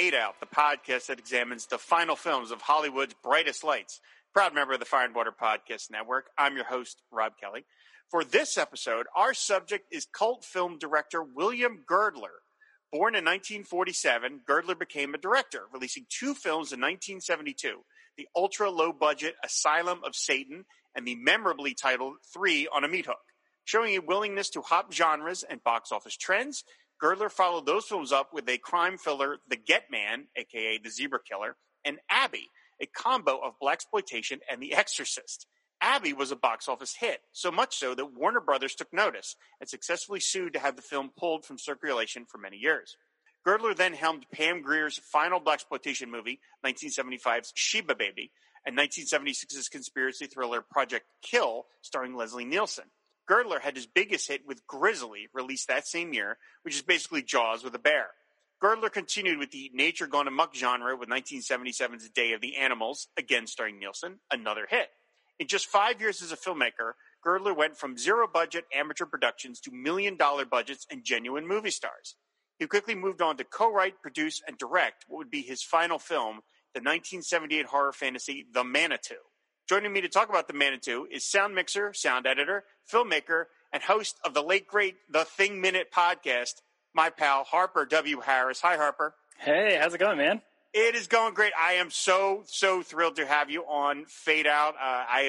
Fade Out, the podcast that examines the final films of Hollywood's brightest lights. Proud member of the Fire and Water Podcast Network. I'm your host, Rob Kelly. For this episode, our subject is cult film director William Girdler. Born in 1947, Girdler became a director, releasing two films in 1972, the ultra-low-budget Asylum of Satan and the memorably titled Three on a Meat Hook. Showing a willingness to hop genres and box office trends, Girdler followed those films up with a crime thriller, The Get Man, a.k.a. The Zebra Killer, and Abby, a combo of blaxploitation and The Exorcist. Abby was a box office hit, so much so that Warner Brothers took notice and successfully sued to have the film pulled from circulation for many years. Girdler then helmed Pam Grier's final blaxploitation movie, 1975's Sheba Baby, and 1976's conspiracy thriller Project Kill, starring Leslie Nielsen. Girdler had his biggest hit with Grizzly, released that same year, which is basically Jaws with a bear. Girdler continued with the nature gone amok genre with 1977's Day of the Animals, again starring Nielsen, another hit. In just 5 years as a filmmaker, Girdler went from zero-budget amateur productions to million-dollar budgets and genuine movie stars. He quickly moved on to co-write, produce, and direct what would be his final film, the 1978 horror fantasy The Manitou. Joining me to talk about The Manitou is sound mixer, sound editor, filmmaker, and host of the late great The Thing Minute podcast, my pal Harper W. Harris. Hi, Harper. Hey, how's it going, man? It is going great. I am so thrilled to have you on Fade Out. I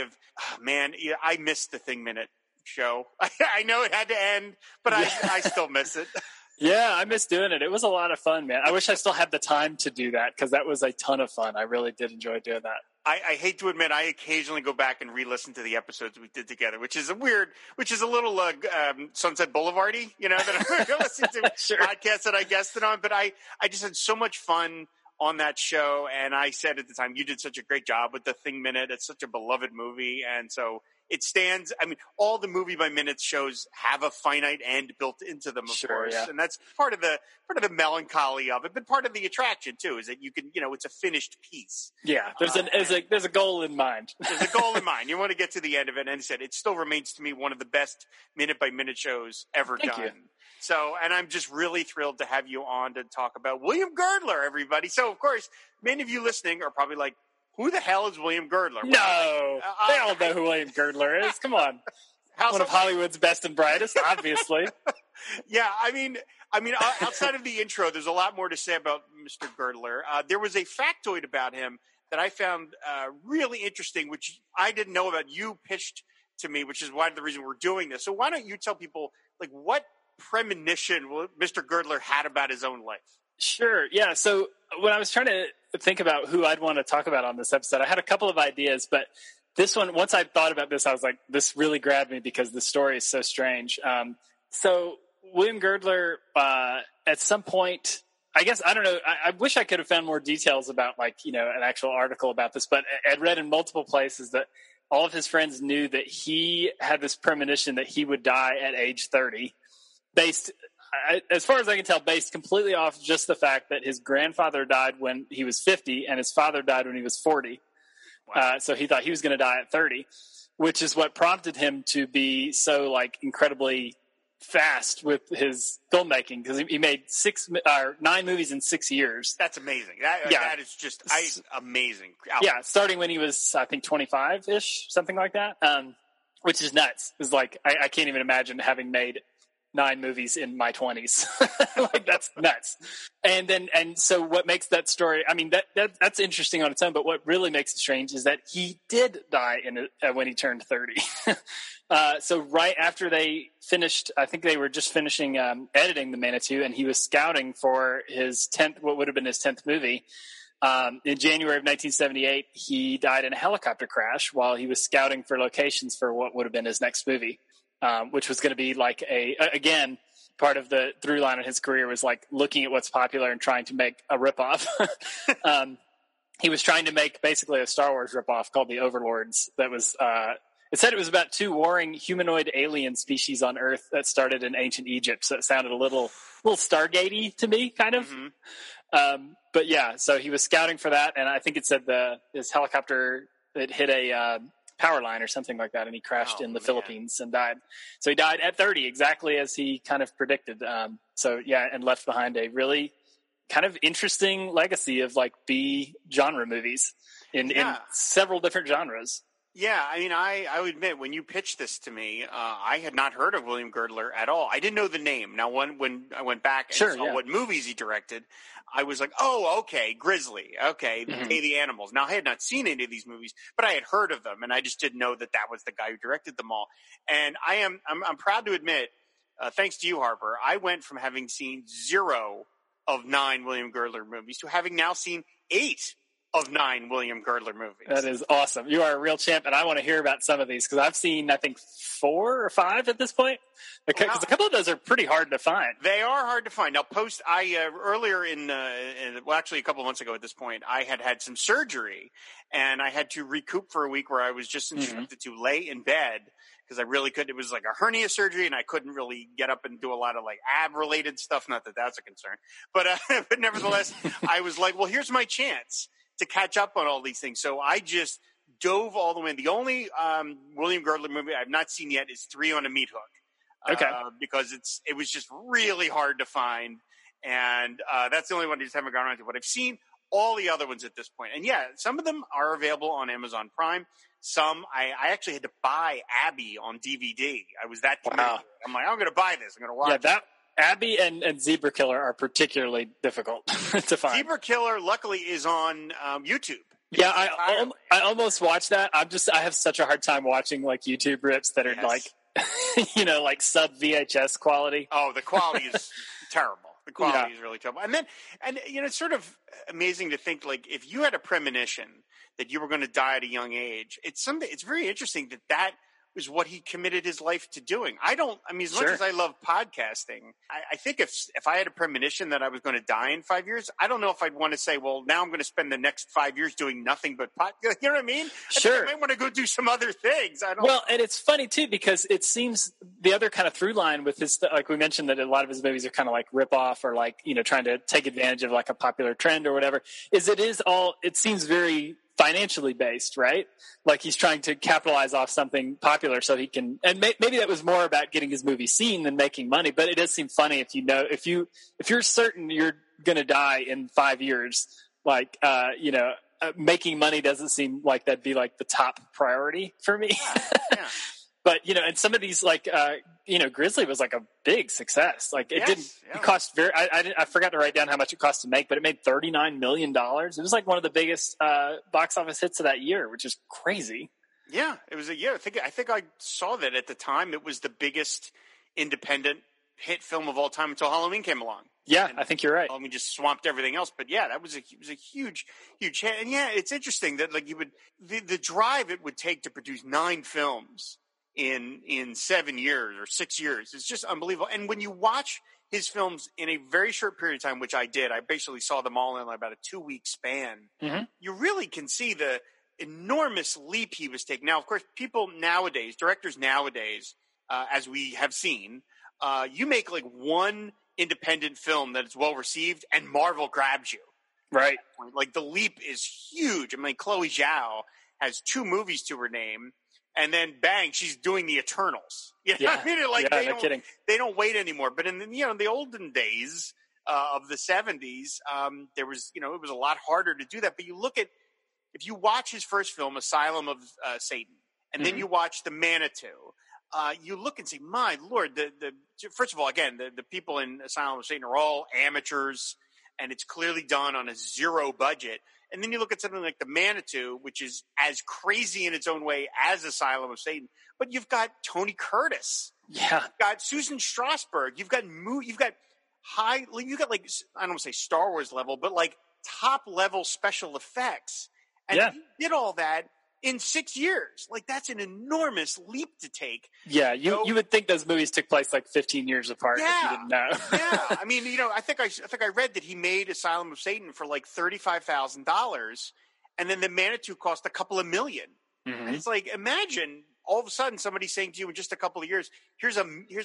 missed the Thing Minute show. I know it had to end, but I still miss it. Yeah, I miss doing it. It was a lot of fun, man. I wish I still had the time to do that because that was a ton of fun. I really did enjoy doing that. I hate to admit, I occasionally go back and re-listen to the episodes we did together, which is a little Sunset Boulevard-y, that I'm going to listen to Sure. podcasts that I guested on. But I just had so much fun on that show, and I said at the time, you did such a great job with The Thing Minute. It's such a beloved movie, and so it stands. I mean, all the movie by minute shows have a finite end built into them, of course, yeah. and that's part of the melancholy of it, but part of the attraction too is that you can, it's a finished piece. Yeah, there's a goal in mind. There's a goal in mind. You want to get to the end of it, and I said it still remains to me one of the best minute by minute shows ever Thank done. you. So, and I'm just really thrilled to have you on to talk about William Girdler, everybody. So, of course, many of you listening are probably like, who the hell is William Girdler? No, they all know who William Girdler is. Come on. One of Hollywood's best and brightest, obviously. Yeah, I mean, outside of the intro, there's a lot more to say about Mr. Girdler. There was a factoid about him that I found really interesting, which I didn't know about. You pitched to me, which is one of the reason we're doing this. So why don't you tell people, like, what premonition Mr. Girdler had about his own life? Sure. Yeah. So when I was trying to think about who I'd want to talk about on this episode, I had a couple of ideas, but this one, once I thought about this, I was like, this really grabbed me because the story is so strange. So William Girdler, at some point, I guess, I don't know, I wish I could have found more details about an actual article about this, but I'd read in multiple places that all of his friends knew that he had this premonition that he would die at age 30, based, as far as I can tell, based completely off just the fact that his grandfather died when he was 50 and his father died when he was 40. Wow. So he thought he was going to die at 30, which is what prompted him to be so incredibly fast with his filmmaking, because he made 9 movies in 6 years. That's amazing. That is just amazing. Yeah, starting when he was, I think, 25-ish, something like that, which is nuts. It's like, I can't even imagine having made 9 movies in my 20s. That's nuts. And so what makes that story, I mean, that's interesting on its own, but what really makes it strange is that he did die when he turned 30. So right after they finished, I think they were just finishing editing The Manitou, and he was scouting for his 10th, what would have been his 10th movie. In January of 1978, he died in a helicopter crash while he was scouting for locations for what would have been his next movie. Which was going to be again, part of the through line of his career was looking at what's popular and trying to make a ripoff. He was trying to make basically a Star Wars ripoff called The Overlords. That was, it said it was about 2 warring humanoid alien species on Earth that started in ancient Egypt. So it sounded a little Stargate-y to me, kind of. Mm-hmm. But yeah, so he was scouting for that. And I think it said his helicopter, it hit a, power line or something like that, and he crashed in the Philippines and died. So he died at 30, exactly as he kind of predicted. And left behind a really kind of interesting legacy of like B genre movies in several different genres. Yeah, I mean, I would admit, when you pitched this to me, I had not heard of William Girdler at all. I didn't know the name. Now, when I went back and saw what movies he directed, I was like, oh, okay, Grizzly, okay, Day of the Animals. Now, I had not seen any of these movies, but I had heard of them, and I just didn't know that was the guy who directed them all. And I'm proud to admit, thanks to you, Harper, I went from having seen 0 of 9 William Girdler movies to having now seen 8 of 9 William Girdler movies. That is awesome. You are a real champ, and I want to hear about some of these because I've seen, I think, 4 or 5 at this point. Because a couple of those are pretty hard to find. They are hard to find. Now, earlier actually a couple of months ago at this point, I had some surgery, and I had to recoup for a week where I was just instructed to lay in bed because I really couldn't. It was like a hernia surgery, and I couldn't really get up and do a lot of like ab-related stuff. Not that that's a concern, but nevertheless, I was like, well, here's my chance to catch up on all these things. So I just dove all the way in. The only William Girdler movie I've not seen yet is 3 on a Meat Hook. Okay. Because it was just really hard to find. And that's the only one I just haven't gone around to. But I've seen all the other ones at this point. And yeah, some of them are available on Amazon Prime. Some, I actually had to buy Abby on DVD. I was that committed. Wow. I'm like, I'm going to buy this. I'm going to watch it. Abby and Zebra Killer are particularly difficult to find. Zebra Killer, luckily, is on YouTube. Yeah, I almost watched that. I have such a hard time watching like YouTube rips that are like, like sub VHS quality. Oh, the quality is terrible. The quality is really terrible. And it's sort of amazing to think, like, if you had a premonition that you were going to die at a young age, it's very interesting that was what he committed his life to doing. As much as I love podcasting, I think if I had a premonition that I was going to die in 5 years, I don't know if I'd want to say, well, now I'm going to spend the next 5 years doing nothing but you know what I mean? Sure. I might want to go do some other things. And it's funny too, because it seems the other kind of through line with his, like we mentioned, that a lot of his movies are kind of like rip off or like, trying to take advantage of like a popular trend or whatever, it seems very financially based, right? Like he's trying to capitalize off something popular so he can, and maybe that was more about getting his movie seen than making money, but it does seem funny if you're certain you're going to die in 5 years, like, making money doesn't seem like that'd be like the top priority for me. Yeah. But, and some of these, like, Grizzly was like a big success. Like, it cost I forgot to write down how much it cost to make, but it made $39 million. It was like one of the biggest box office hits of that year, which is crazy. Yeah, it was a year. I think I saw that at the time. It was the biggest independent hit film of all time until Halloween came along. Yeah, I think you're right. Halloween just swamped everything else. But yeah, it was a huge hit. And yeah, it's interesting that like the drive it would take to produce 9 films in 7 years or 6 years. It's just unbelievable. And when you watch his films in a very short period of time, which I did, I basically saw them all in about a 2-week span. Mm-hmm. You really can see the enormous leap he was taking. Now, of course, directors nowadays, as we have seen, you make like one independent film that is well received and Marvel grabs you. Right. Like the leap is huge. I mean, Chloe Zhao has 2 movies to her name. And then bang, she's doing the Eternals. You know what I mean? Like they don't wait anymore. But in the olden days of the 70s, there was it was a lot harder to do that. But if you watch his first film, Asylum of Satan, and then you watch The Manitou, you look and say, my Lord, first of all, again, the people in Asylum of Satan are all amateurs, and it's clearly done on a 0 budget. And then you look at something like The Manitou, which is as crazy in its own way as Asylum of Satan. But you've got Tony Curtis. Yeah. You've got Susan Strasberg. You've got like, I don't want to say Star Wars level, but like top level special effects. And he did all that in 6 years. Like that's an enormous leap to take. Yeah. You would think those movies took place like 15 years apart if you didn't know. Yeah. I mean, I think I read that he made Asylum of Satan for like $35,000, and then The Manitou cost a couple of million. Mm-hmm. And it's like, imagine all of a sudden somebody saying to you in just a couple of years, here's a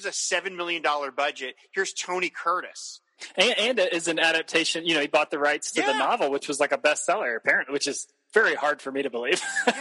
$7 million budget. Here's Tony Curtis. And as an adaptation, he bought the rights to the novel, which was like a bestseller apparently, which is very hard for me to believe.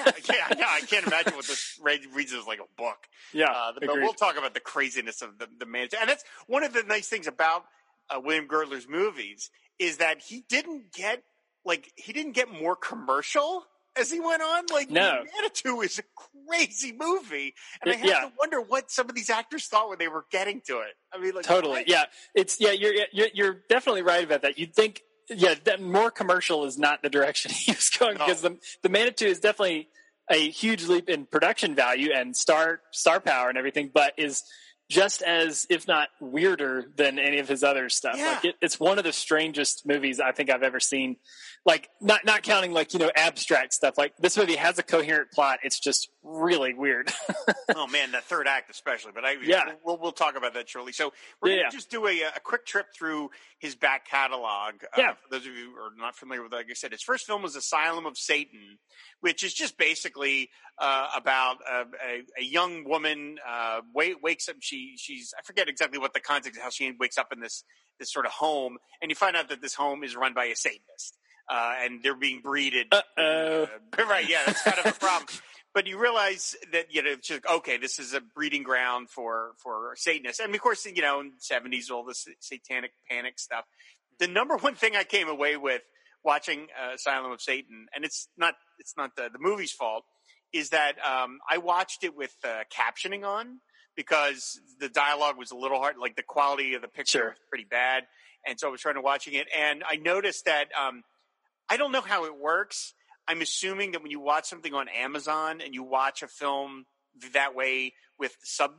I can't imagine what this reads as like a book. Yeah, but we'll talk about the craziness of the Manitou. And that's one of the nice things about William Girdler's movies is that he didn't get more commercial as he went on. Like, No. Manitou is a crazy movie, and I have to wonder what some of these actors thought when they were getting to it. I mean, like, totally, you're definitely right about that. You'd think, that more commercial is not the direction he was going, because the Manitou is definitely a huge leap in production value and star power and everything, but is just as, if not weirder than any of his other stuff. Yeah. Like it's one of the strangest movies I think I've ever seen. Like not counting abstract stuff. Like this movie has a coherent plot. It's just really weird. Oh man, that third act especially. But we'll talk about that shortly. So we're going to just do a quick trip through his back catalog. For those of you who are not familiar with it, like I said, his first film was Asylum of Satan, which is just basically about a young woman wakes up. She's I forget exactly what the context of how she wakes up in this sort of home, and you find out that this home is run by a Satanist. And they're being breeded. Right, yeah, that's kind of a problem. But you realize that, it's just, okay, this is a breeding ground for Satanists. And, of course, in the 70s, all this satanic panic stuff. The number one thing I came away with watching Asylum of Satan, and it's not the movie's fault, is that I watched it with captioning on because the dialogue was a little hard. Like, the quality of the picture was pretty bad. And so I was trying to watching it. And I noticed that I don't know how it works. I'm assuming that when you watch something on Amazon and you watch a film that way with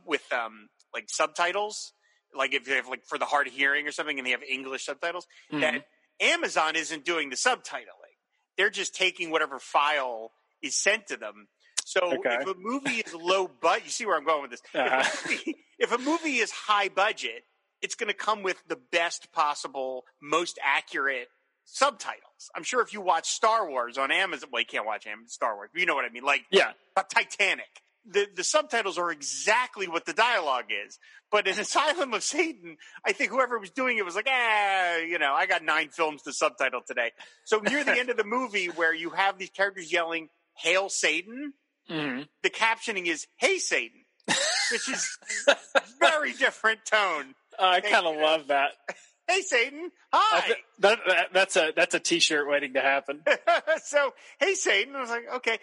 subtitles, like if they have for the hard of hearing or something and they have English subtitles, that Amazon isn't doing the subtitling. They're just taking whatever file is sent to them. So if a movie is low budget, you see where I'm going with this. If a movie is high budget, it's going to come with the best possible, most accurate subtitles. I'm sure if you watch Star Wars on Amazon, well, you can't watch Star Wars, but you know what I mean. Titanic. The subtitles are exactly what the dialogue is. But in Asylum of Satan, I think whoever was doing it was like, I got 9 films to subtitle today. So near the end of the movie where you have these characters yelling, "Hail Satan," the captioning is, "Hey Satan," which is very different tone. I kind of love that. Hey Satan, hi. That's a T-shirt waiting to happen. So, hey Satan, I was like, okay,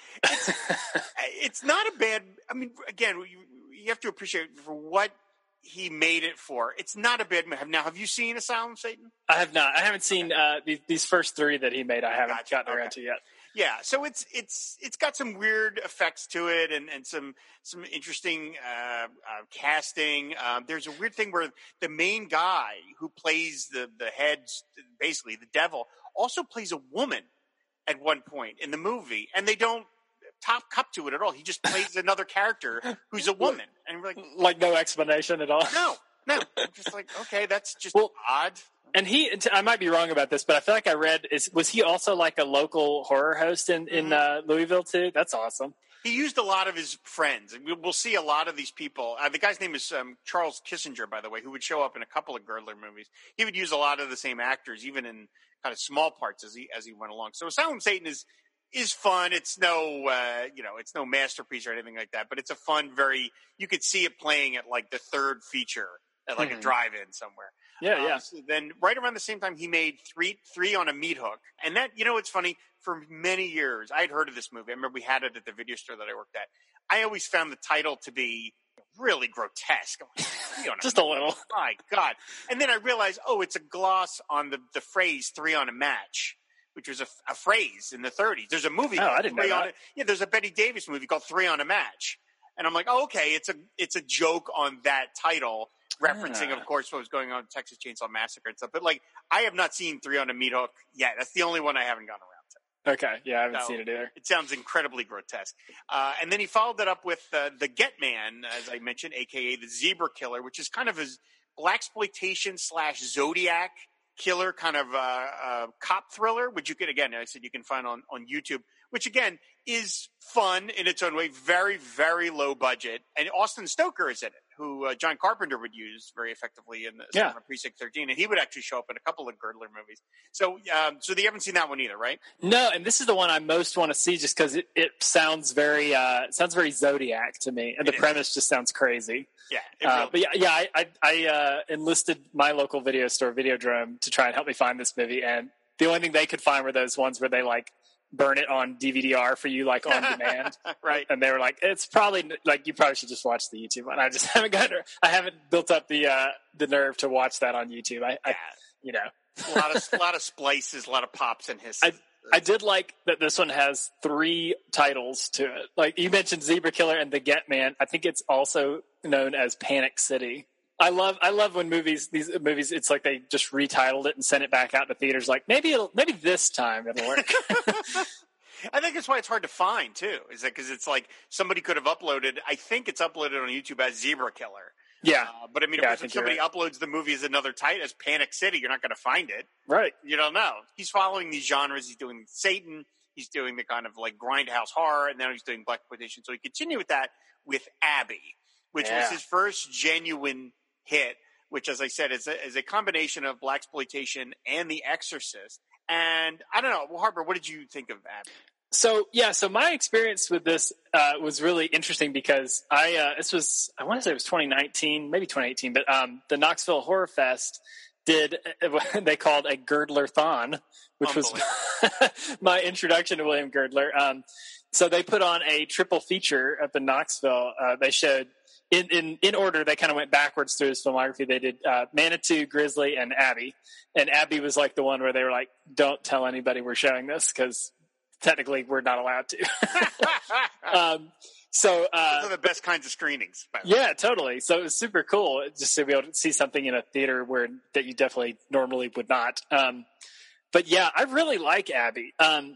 it's not a bad. I mean, again, you have to appreciate for what he made it for. It's not a bad movie. Now, have you seen Asylum of Satan? I have not. I haven't seen these first 3 that he made. I haven't gotten around to yet. Yeah, so it's got some weird effects to it and some interesting casting. There's a weird thing where the main guy who plays the head, basically the devil, also plays a woman at one point in the movie, and they don't top cup to it at all. He just plays another character who's a woman, and we're like no explanation at all. No. I'm just like, okay, that's just odd. And I might be wrong about this, but I feel like I read, was he also like a local horror host in Louisville too? That's awesome. He used a lot of his friends. We'll see a lot of these people. The guy's name is Charles Kissinger, by the way, who would show up in a couple of Girdler movies. He would use a lot of the same actors, even in kind of small parts as he went along. So Asylum of Satan is fun. It's no it's no masterpiece or anything like that, but it's a fun, you could see it playing at like the third feature at like a drive-in somewhere. Yeah. So then right around the same time, he made three on a meat hook. And that, it's funny, for many years, I had heard of this movie. I remember we had it at the video store that I worked at. I always found the title to be really grotesque. Just a little. My God. And then I realized, it's a gloss on the phrase 3 on a match, which was a phrase in the 30s. There's a movie called I didn't know that. Yeah, there's a Betty Davis movie called 3 on a Match. And I'm like, okay, it's a joke on that title, referencing, of course, what was going on in Texas Chainsaw Massacre and stuff. But, I have not seen 3 on a Meat Hook yet. That's the only one I haven't gotten around to. Okay, yeah, I haven't seen it either. It sounds incredibly grotesque. And then he followed it up with The Get Man, as I mentioned, a.k.a. The Zebra Killer, which is kind of his blaxploitation / Zodiac killer kind of cop thriller, which you can, again, I said you can find on YouTube, which, again, is fun in its own way, very, very low budget. And Austin Stoker is in it, who John Carpenter would use very effectively in the on Precinct 13. And he would actually show up in a couple of Girdler movies. So so you haven't seen that one either, right? No, and this is the one I most want to see just because it sounds very Zodiac to me. And the premise just sounds crazy. Yeah. But I enlisted my local video store, Videodrome, to try and help me find this movie. And the only thing they could find were those ones where they like burn it on DVD-R for you, like on demand. Right. And they were like, it's probably like, you probably should just watch the YouTube one. I just haven't I haven't built up the nerve to watch that on YouTube. I you know, a lot of splices, a lot of pops and hisses. I did like that this one has 3 titles to it. Like you mentioned Zebra Killer and The Get Man. I think it's also known as Panic City. I love when these movies, it's like they just retitled it and sent it back out to theaters. Like maybe this time it'll work. I think that's why it's hard to find too. Is that because it's like somebody could have uploaded? I think it's uploaded on YouTube as Zebra Killer. Yeah, but I mean, if somebody uploads the movie as another title, as Panic City, you're not going to find it. Right. You don't know. He's following these genres. He's doing Satan. He's doing the kind of like grindhouse horror, and now he's doing blaxploitation. So he continued with that with Abby, which was his first genuine hit, which, as I said, is a combination of blaxploitation and The Exorcist. And I don't know, well, Harper, what did you think of Abby? So my experience with this was really interesting because I want to say it was 2019, maybe 2018, but the Knoxville Horror Fest did what they called a Girdler-thon, which was my introduction to William Girdler. So they put on a triple feature up in Knoxville. They showed in order. They kind of went backwards through his filmography. They did Manitou, Grizzly, and Abby. And Abby was like the one where they were like, "Don't tell anybody we're showing this because technically we're not allowed to." Those are the best kinds of screenings. Yeah, totally. So it was super cool just to be able to see something in a theater that you definitely normally would not. But yeah, I really like Abby.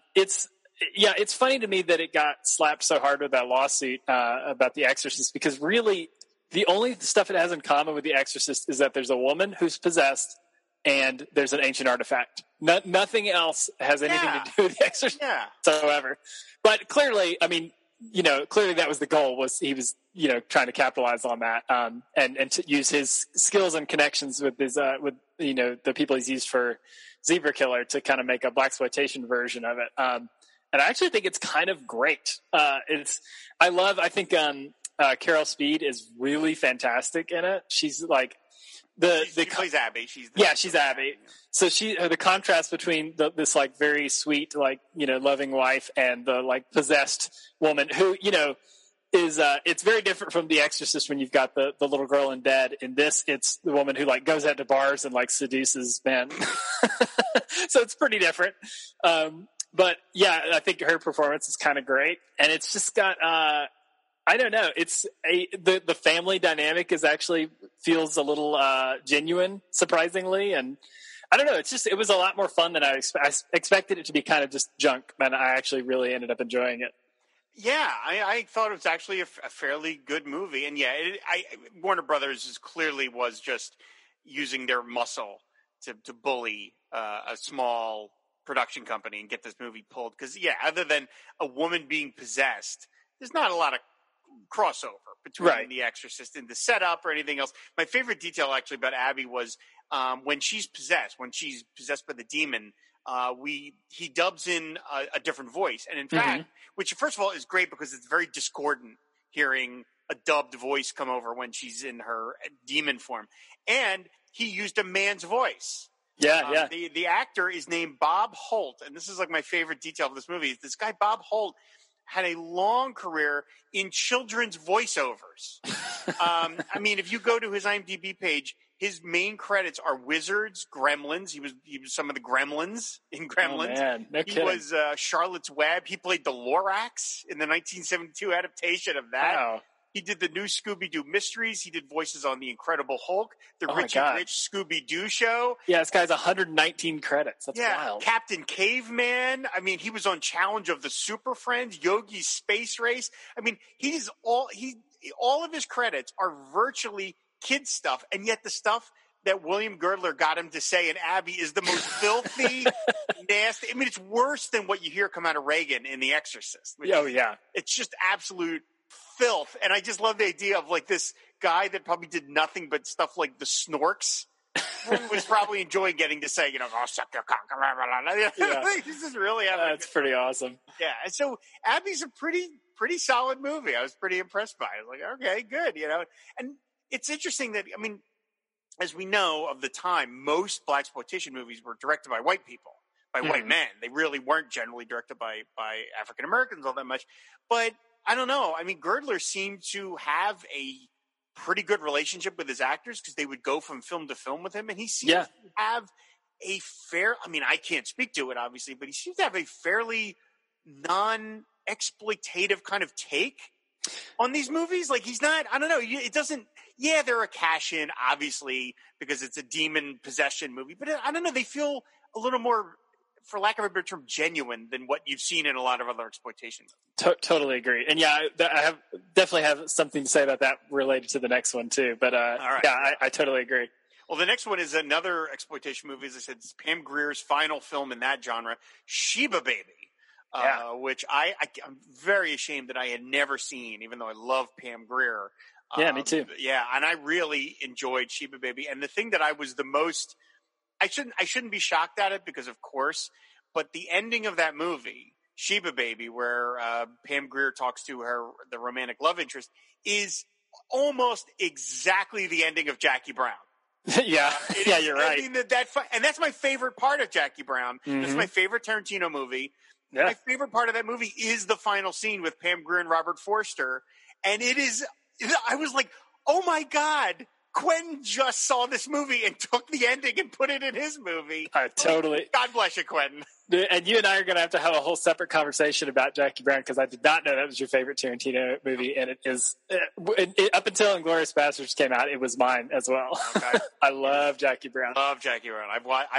It's funny to me that it got slapped so hard with that lawsuit about The Exorcist, because really the only stuff it has in common with The Exorcist is that there's a woman who's possessed and there's an ancient artifact. Nothing else has anything to do with The Exorcist whatsoever. But clearly, I mean, clearly that was the goal. He was trying to capitalize on that and to use his skills and connections with his the people he's used for Zebra Killer to kind of make a blaxploitation version of it. And I actually think it's kind of great. I think Carol Speed is really fantastic in it. She's like she plays Abby. She's Abby. So the contrast between this like very sweet, like, loving wife and the like possessed woman who, is it's very different from The Exorcist when you've got the little girl in bed. In this, it's the woman who like goes out to bars and like seduces men. So it's pretty different. But yeah, I think her performance is kind of great, and it's just got I don't know. It's the family dynamic feels a little genuine, surprisingly, and I don't know. It was a lot more fun than I expected it to be. Kind of just junk, and I actually really ended up enjoying it. Yeah, I thought it was actually a fairly good movie, and Warner Brothers clearly was just using their muscle to bully a small production company and get this movie pulled. Because other than a woman being possessed, there's not a lot of crossover between The Exorcist and the setup or anything else. My favorite detail actually about Abby was when she's possessed by the demon, he dubs in a different voice. And in fact, which first of all is great because it's very discordant hearing a dubbed voice come over when she's in her demon form. And he used a man's voice. Yeah. The actor is named Bob Holt, and this is like my favorite detail of this movie. This guy Bob Holt had a long career in children's voiceovers. I mean, if you go to his IMDb page, his main credits are Wizards, Gremlins. He was some of the Gremlins in Gremlins. Oh, man. No kidding. He was Charlotte's Web. He played the Lorax in the 1972 adaptation of that. Wow. He did the new Scooby-Doo Mysteries. He did voices on The Incredible Hulk, the Richie Rich Scooby-Doo show. Yeah, this guy has 119 credits. That's wild. Captain Caveman. I mean, he was on Challenge of the Super Friends, Yogi's Space Race. I mean, all of his credits are virtually kid stuff, and yet the stuff that William Girdler got him to say in Abby is the most filthy, nasty. I mean, it's worse than what you hear come out of Reagan in The Exorcist. Oh, yeah. It's just absolute filth. And I just love the idea of like this guy that probably did nothing but stuff like the Snorks. Was probably enjoying getting to say, oh, suck your cock. Yeah. This is really having That's pretty awesome. Yeah. And so Abby's a pretty solid movie. I was pretty impressed by it. I was like, okay, good, And it's interesting that, I mean, as we know of the time, most blaxploitation movies were directed by white people, by white men. They really weren't generally directed by African Americans all that much. But I don't know. I mean, Girdler seemed to have a pretty good relationship with his actors because they would go from film to film with him. And he seems to have a fair, I mean, I can't speak to it, obviously, but he seems to have a fairly non-exploitative kind of take on these movies. Like he's not, I don't know, it doesn't, they're a cash-in, obviously, because it's a demon possession movie, but I don't know, they feel a little more, for lack of a better term, genuine than what you've seen in a lot of other exploitation movies. Totally agree. And I definitely have something to say about that related to the next one too. But all right. I totally agree. Well, the next one is another exploitation movie. As I said, it's Pam Grier's final film in that genre, Sheba Baby, which I'm very ashamed that I had never seen, even though I love Pam Grier. Yeah, me too. Yeah, and I really enjoyed Sheba Baby. And the thing that I was the most, I shouldn't be shocked at it because, of course, but the ending of that movie, Sheba Baby, where Pam Grier talks to the romantic love interest, is almost exactly the ending of Jackie Brown. You're right. I mean, and that's my favorite part of Jackie Brown. Mm-hmm. It's my favorite Tarantino movie. Yeah. My favorite part of that movie is the final scene with Pam Grier and Robert Forster. And I was like, oh my God, Quentin just saw this movie and took the ending and put it in his movie. Totally. God bless you, Quentin. And you and I are going to have a whole separate conversation about Jackie Brown because I did not know that was your favorite Tarantino movie, and it is. Up until Inglourious Basterds came out, it was mine as well. Okay. I love Jackie Brown. Love Jackie Brown.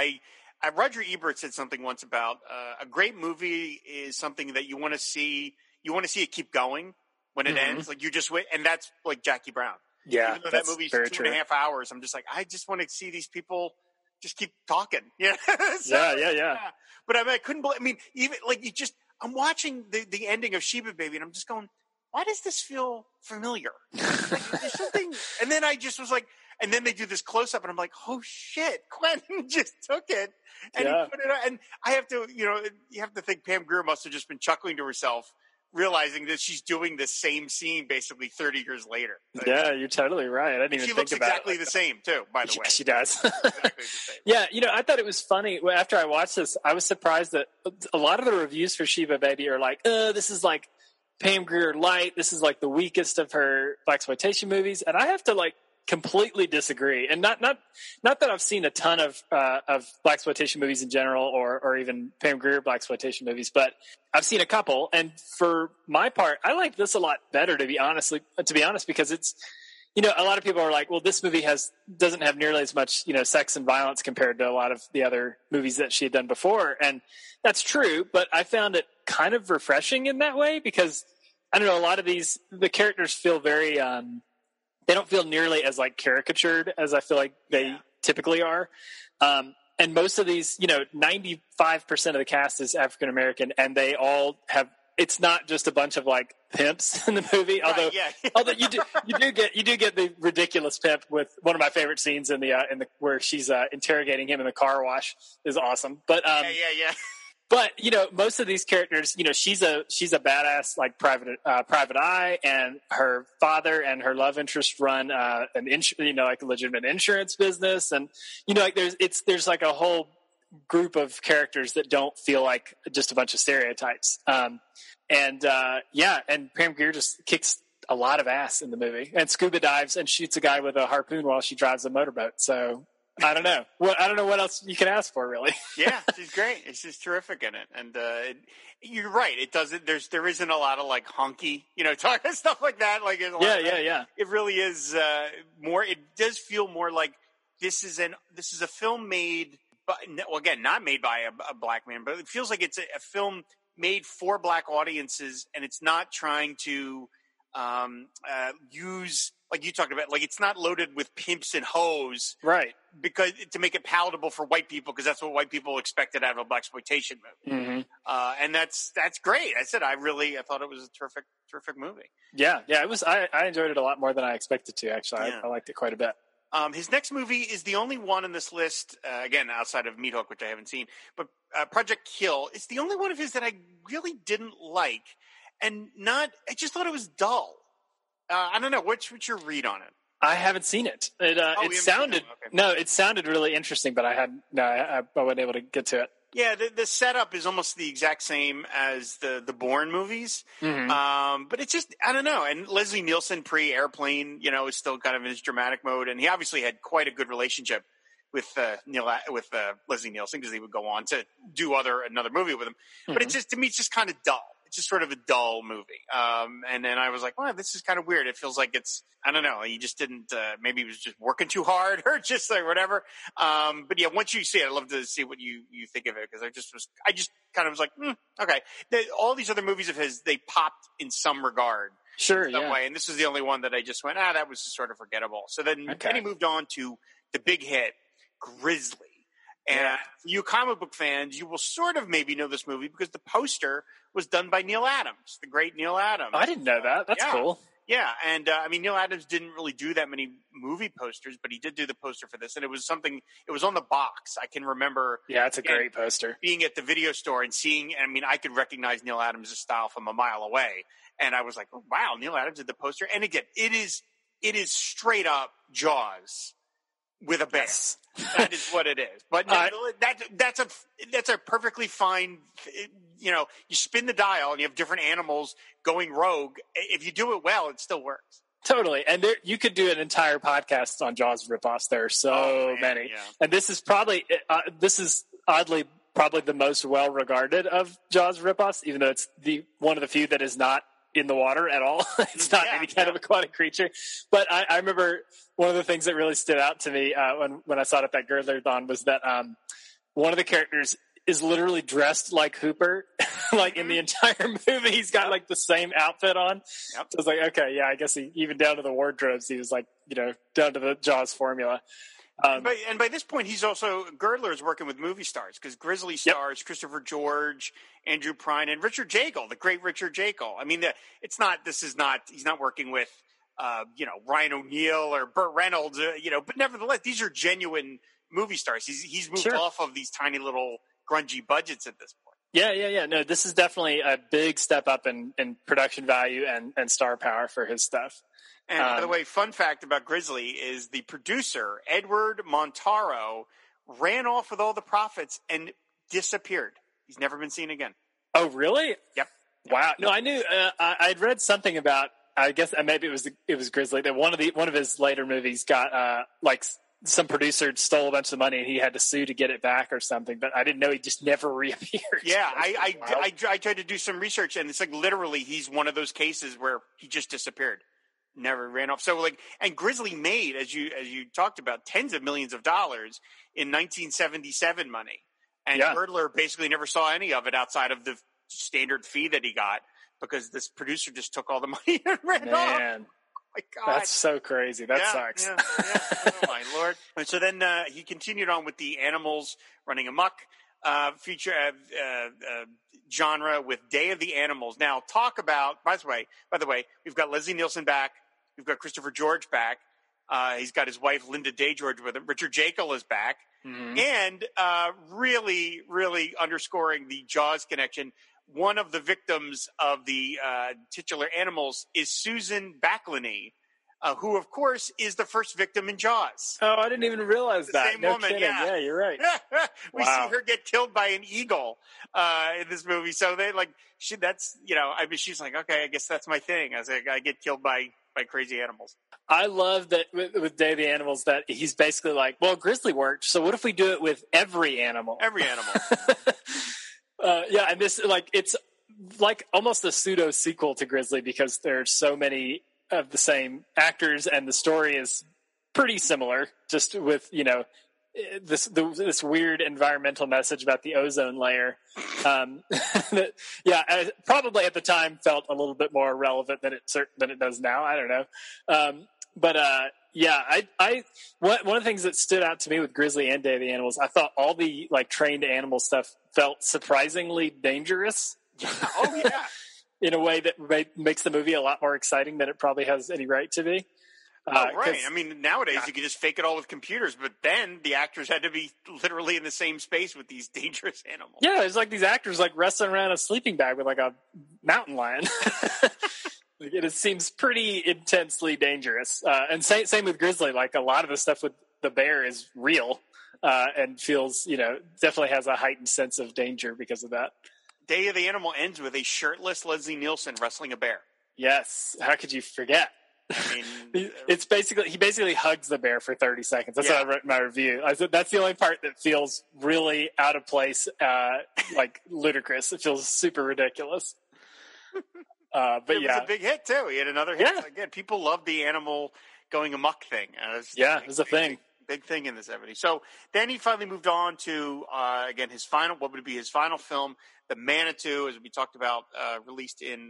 Roger Ebert said something once about a great movie is something that you want to see. You want to see it keep going when it ends. Like you just wait, and that's like Jackie Brown. Yeah, even though that movie's 2.5 hours, I'm just like, I just want to see these people just keep talking. Yeah. Yeah. But I couldn't believe, even like I'm watching the ending of Sheba Baby and I'm just going, why does this feel familiar? Like, there's something. And then I just was like, and then they do this close up and I'm like, oh shit, Quentin just took it and he put it on. And I have to, you have to think Pam Grier must have just been chuckling to herself, realizing that she's doing the same scene basically 30 years later. Yeah, you're totally right. I didn't even think about it. She looks exactly the same, too, by the way. She does. Exactly the same. Yeah, I thought it was funny. After I watched this, I was surprised that a lot of the reviews for Sheba Baby are like, this is like Pam Grier light. This is like the weakest of her blaxploitation movies. And I have to completely disagree. And not that I've seen a ton of blaxploitation movies in general or even Pam Grier blaxploitation movies, but I've seen a couple. And for my part, I like this a lot better, to be honest, because it's, a lot of people are like, well, this movie doesn't have nearly as much, sex and violence compared to a lot of the other movies that she had done before. And that's true, but I found it kind of refreshing in that way because I don't know, a lot of the characters feel very, they don't feel nearly as caricatured as I feel like they typically are. And most of these, 95% of the cast is African American, and they all have. It's not just a bunch of pimps in the movie. Although, although you do get the ridiculous pimp with one of my favorite scenes in the where she's interrogating him in the car wash is awesome. But yeah. But most of these characters, she's a badass private eye, and her father and her love interest run a legitimate insurance business, and there's a whole group of characters that don't feel like just a bunch of stereotypes. And Pam Grier just kicks a lot of ass in the movie, and scuba dives and shoots a guy with a harpoon while she drives a motorboat. So. I don't know. I don't know what else you can ask for, really. Yeah, she's great. She's terrific in it, and you're right. It doesn't. There isn't a lot of honky, talking stuff like that. Yeah. It really is more. It does feel more like this is a film made, again, not made by a black man, but it feels like it's a film made for black audiences, and it's not trying to use, like you talked about, like it's not loaded with pimps and hoes, Right. because to make it palatable for white people, because that's what white people expected out of a blaxploitation movie. Mm-hmm. And that's great. I thought it was a terrific movie. Yeah, it was. I enjoyed it a lot more than I expected to. Actually, Yeah. I liked it quite a bit. His next movie is the only one in this list, again, outside of Meat Hook, which I haven't seen, but Project Kill. It's the only one of his that I really didn't like, and I just thought it was dull. I don't know. What's your read on it? I haven't seen it. It sounded it sounded really interesting, but I wasn't able to get to it. Yeah, the setup is almost the exact same as the Bourne movies, but it's just, I don't know. And Leslie Nielsen pre-Airplane, is still kind of in his dramatic mode, and he obviously had quite a good relationship with Leslie Nielsen, because he would go on to do another movie with him. But it's just, to me, it's just kind of dull. It's just sort of a dull movie. And then I was like, wow, this is kind of weird. It feels like it's, I don't know, he just didn't, maybe he was just working too hard or just like whatever. But yeah, once you see it, I'd love to see what you think of it, because I just kind of was like, okay. All these other movies of his, they popped in some regard. Sure, in some way. And this is the only one that I just went, that was just sort of forgettable. So then he moved on to the big hit, Grizzly. And for you comic book fans, you will sort of maybe know this movie because the poster was done by Neil Adams, the great Neil Adams. I didn't know that. That's cool. Yeah, and Neil Adams didn't really do that many movie posters, but he did do the poster for this, and it was on the box. I can remember. Yeah, it's a great poster. Being at the video store and seeing, I could recognize Neil Adams' style from a mile away, and I was like, oh, wow, Neil Adams did the poster. And again, it is straight up Jaws with a bear. Yes. That is what it is. But that's a perfectly fine. You spin the dial and you have different animals going rogue. If you do it well, it still works. Totally. And you could do an entire podcast on Jaws ripoffs. There are so many. Yeah. And this is oddly probably the most well regarded of Jaws ripoffs, even though it's one of the few that is not in the water at all. It's not any kind of aquatic creature. But I remember one of the things that really stood out to me when I saw it at that Girdler-thon was that one of the characters is literally dressed like Hooper. Like in the entire movie, he's got like the same outfit on. Yep. So I was like, okay, yeah, I guess even down to the wardrobes, he was like, down to the Jaws formula. And by this point, Girdler is working with movie stars, because Grizzly stars Christopher George, Andrew Prine, and Richard Jekyll, the great Richard Jekyll. He's not working with, Ryan O'Neal or Burt Reynolds, but nevertheless, these are genuine movie stars. He's moved off of these tiny little grungy budgets at this point. Yeah. No, this is definitely a big step up in production value and star power for his stuff. And by the way, fun fact about Grizzly is the producer, Edward Montaro, ran off with all the profits and disappeared. He's never been seen again. Oh, really? Yep. Wow. No, I knew. I'd read something about. I guess maybe it was Grizzly that one of his later movies got some producer stole a bunch of money and he had to sue to get it back or something. But I didn't know he just never reappeared. Yeah, I tried to do some research, and it's like literally he's one of those cases where he just disappeared. Never ran off. So and Grizzly made, as you talked about, tens of millions of dollars in 1977 money. And Girdler basically never saw any of it outside of the standard fee that he got, because this producer just took all the money and ran off. Oh my God. That's so crazy. That sucks. Yeah. Oh my Lord. And so then he continued on with the animals running amok feature genre with Day of the Animals. Now talk about, by the way, we've got Leslie Nielsen back. We've got Christopher George back. He's got his wife, Linda Day George, with him. Richard Jekyll is back. Mm-hmm. And really, really underscoring the Jaws connection, one of the victims of the titular animals is Susan Backlany, who, of course, is the first victim in Jaws. Oh, I didn't even realize that. Same woman, kidding. Yeah, you're right. We see her get killed by an eagle in this movie. So they she's like, okay, I guess that's my thing. I was like, I get killed by crazy animals. I love that with Day of the Animals that he's basically like, well, Grizzly worked, so what if we do it with every animal? Every animal. And this it's like almost a pseudo sequel to Grizzly because there's so many of the same actors and the story is pretty similar, just with this weird environmental message about the ozone layer. That, probably at the time felt a little bit more relevant than it does now. I don't know. One of the things that stood out to me with Grizzly and Day of the Animals, I thought all the like trained animal stuff felt surprisingly dangerous. Oh yeah. In a way that makes the movie a lot more exciting than it probably has any right to be. Right. I mean, nowadays you can just fake it all with computers, but then the actors had to be literally in the same space with these dangerous animals. Yeah, it's like these actors like wrestling around a sleeping bag with like a mountain lion. It seems pretty intensely dangerous. And same with Grizzly. Like a lot of the stuff with the bear is real and feels, definitely has a heightened sense of danger because of that. Day of the Animal ends with a shirtless Leslie Nielsen wrestling a bear. Yes. How could you forget? I mean, he basically hugs the bear for 30 seconds. That's what I wrote in my review. I said that's the only part that feels really out of place, like ludicrous. It feels super ridiculous. But it was a big hit too. He had another hit. Yeah. Again, people loved the animal going amok thing. It was a thing. Big thing in the 70s. So then he finally moved on to, again, what would be his final film, The Manitou, as we talked about, released in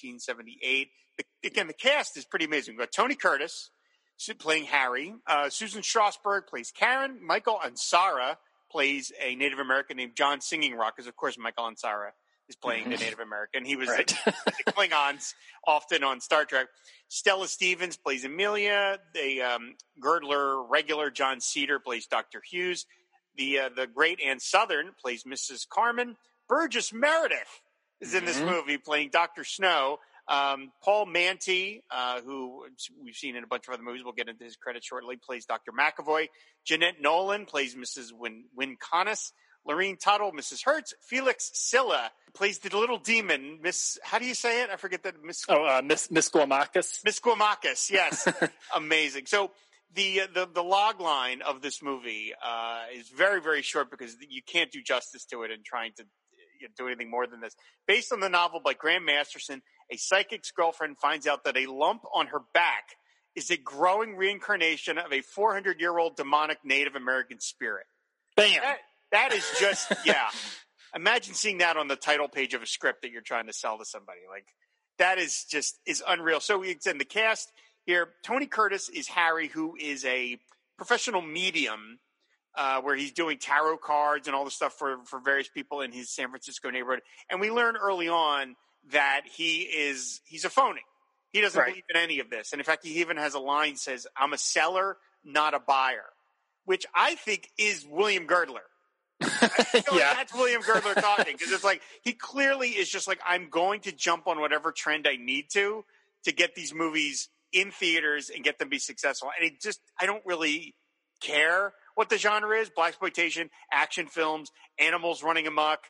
1978. Again, the cast is pretty amazing. We've got Tony Curtis playing Harry. Susan Strasberg plays Karen. Michael Ansara plays a Native American named John Singing Rock, because, of course, Michael Ansara is playing the Native American. He was right. the Klingons often on Star Trek. Stella Stevens plays Amelia. The Girdler regular John Cedar plays Dr. Hughes. The great Ann Southern plays Mrs. Carmen. Burgess Meredith is in this movie playing Dr. Snow. Paul Manty, who we've seen in a bunch of other movies, we'll get into his credits shortly, plays Dr. McAvoy. Jeanette Nolan plays Mrs. Winconis. Lorene Tuttle, Mrs. Hertz. Felix Silla plays the little demon, Miss, how do you say it? I forget that. Miss Guamacus. Miss Guamacus, yes. Amazing. So the log line of this movie is very, very short because you can't do justice to it in trying to do anything more than this. Based on the novel by Graham Masterson, a psychic's girlfriend finds out that a lump on her back is a growing reincarnation of a 400-year-old demonic Native American spirit. Bam! That is just, yeah. Imagine seeing that on the title page of a script that you're trying to sell to somebody. Like, that is unreal. So it's in the cast here. Tony Curtis is Harry, who is a professional medium, where he's doing tarot cards and all the stuff for various people in his San Francisco neighborhood. And we learn early on that he's a phony. He doesn't believe in any of this. And in fact, he even has a line that says, "I'm a seller, not a buyer," which I think is William Girdler. I feel like that's William Girdler talking, because it's like he clearly is just like, I'm going to jump on whatever trend I need to get these movies in theaters and get them to be successful. And I don't really care what the genre is: blaxploitation, action films, animals running amok,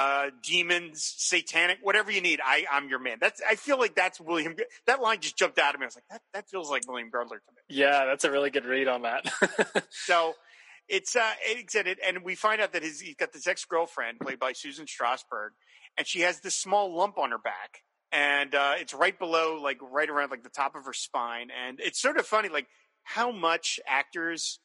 demons, satanic, whatever you need. I'm your man. I feel like that's William. That line just jumped out at me. I was like, that feels like William Girdler to me. Yeah, that's a really good read on that. So it's and we find out that he's got this ex-girlfriend played by Susan Strasberg, and she has this small lump on her back, and it's right below, like right around like the top of her spine. And it's sort of funny, like how much characters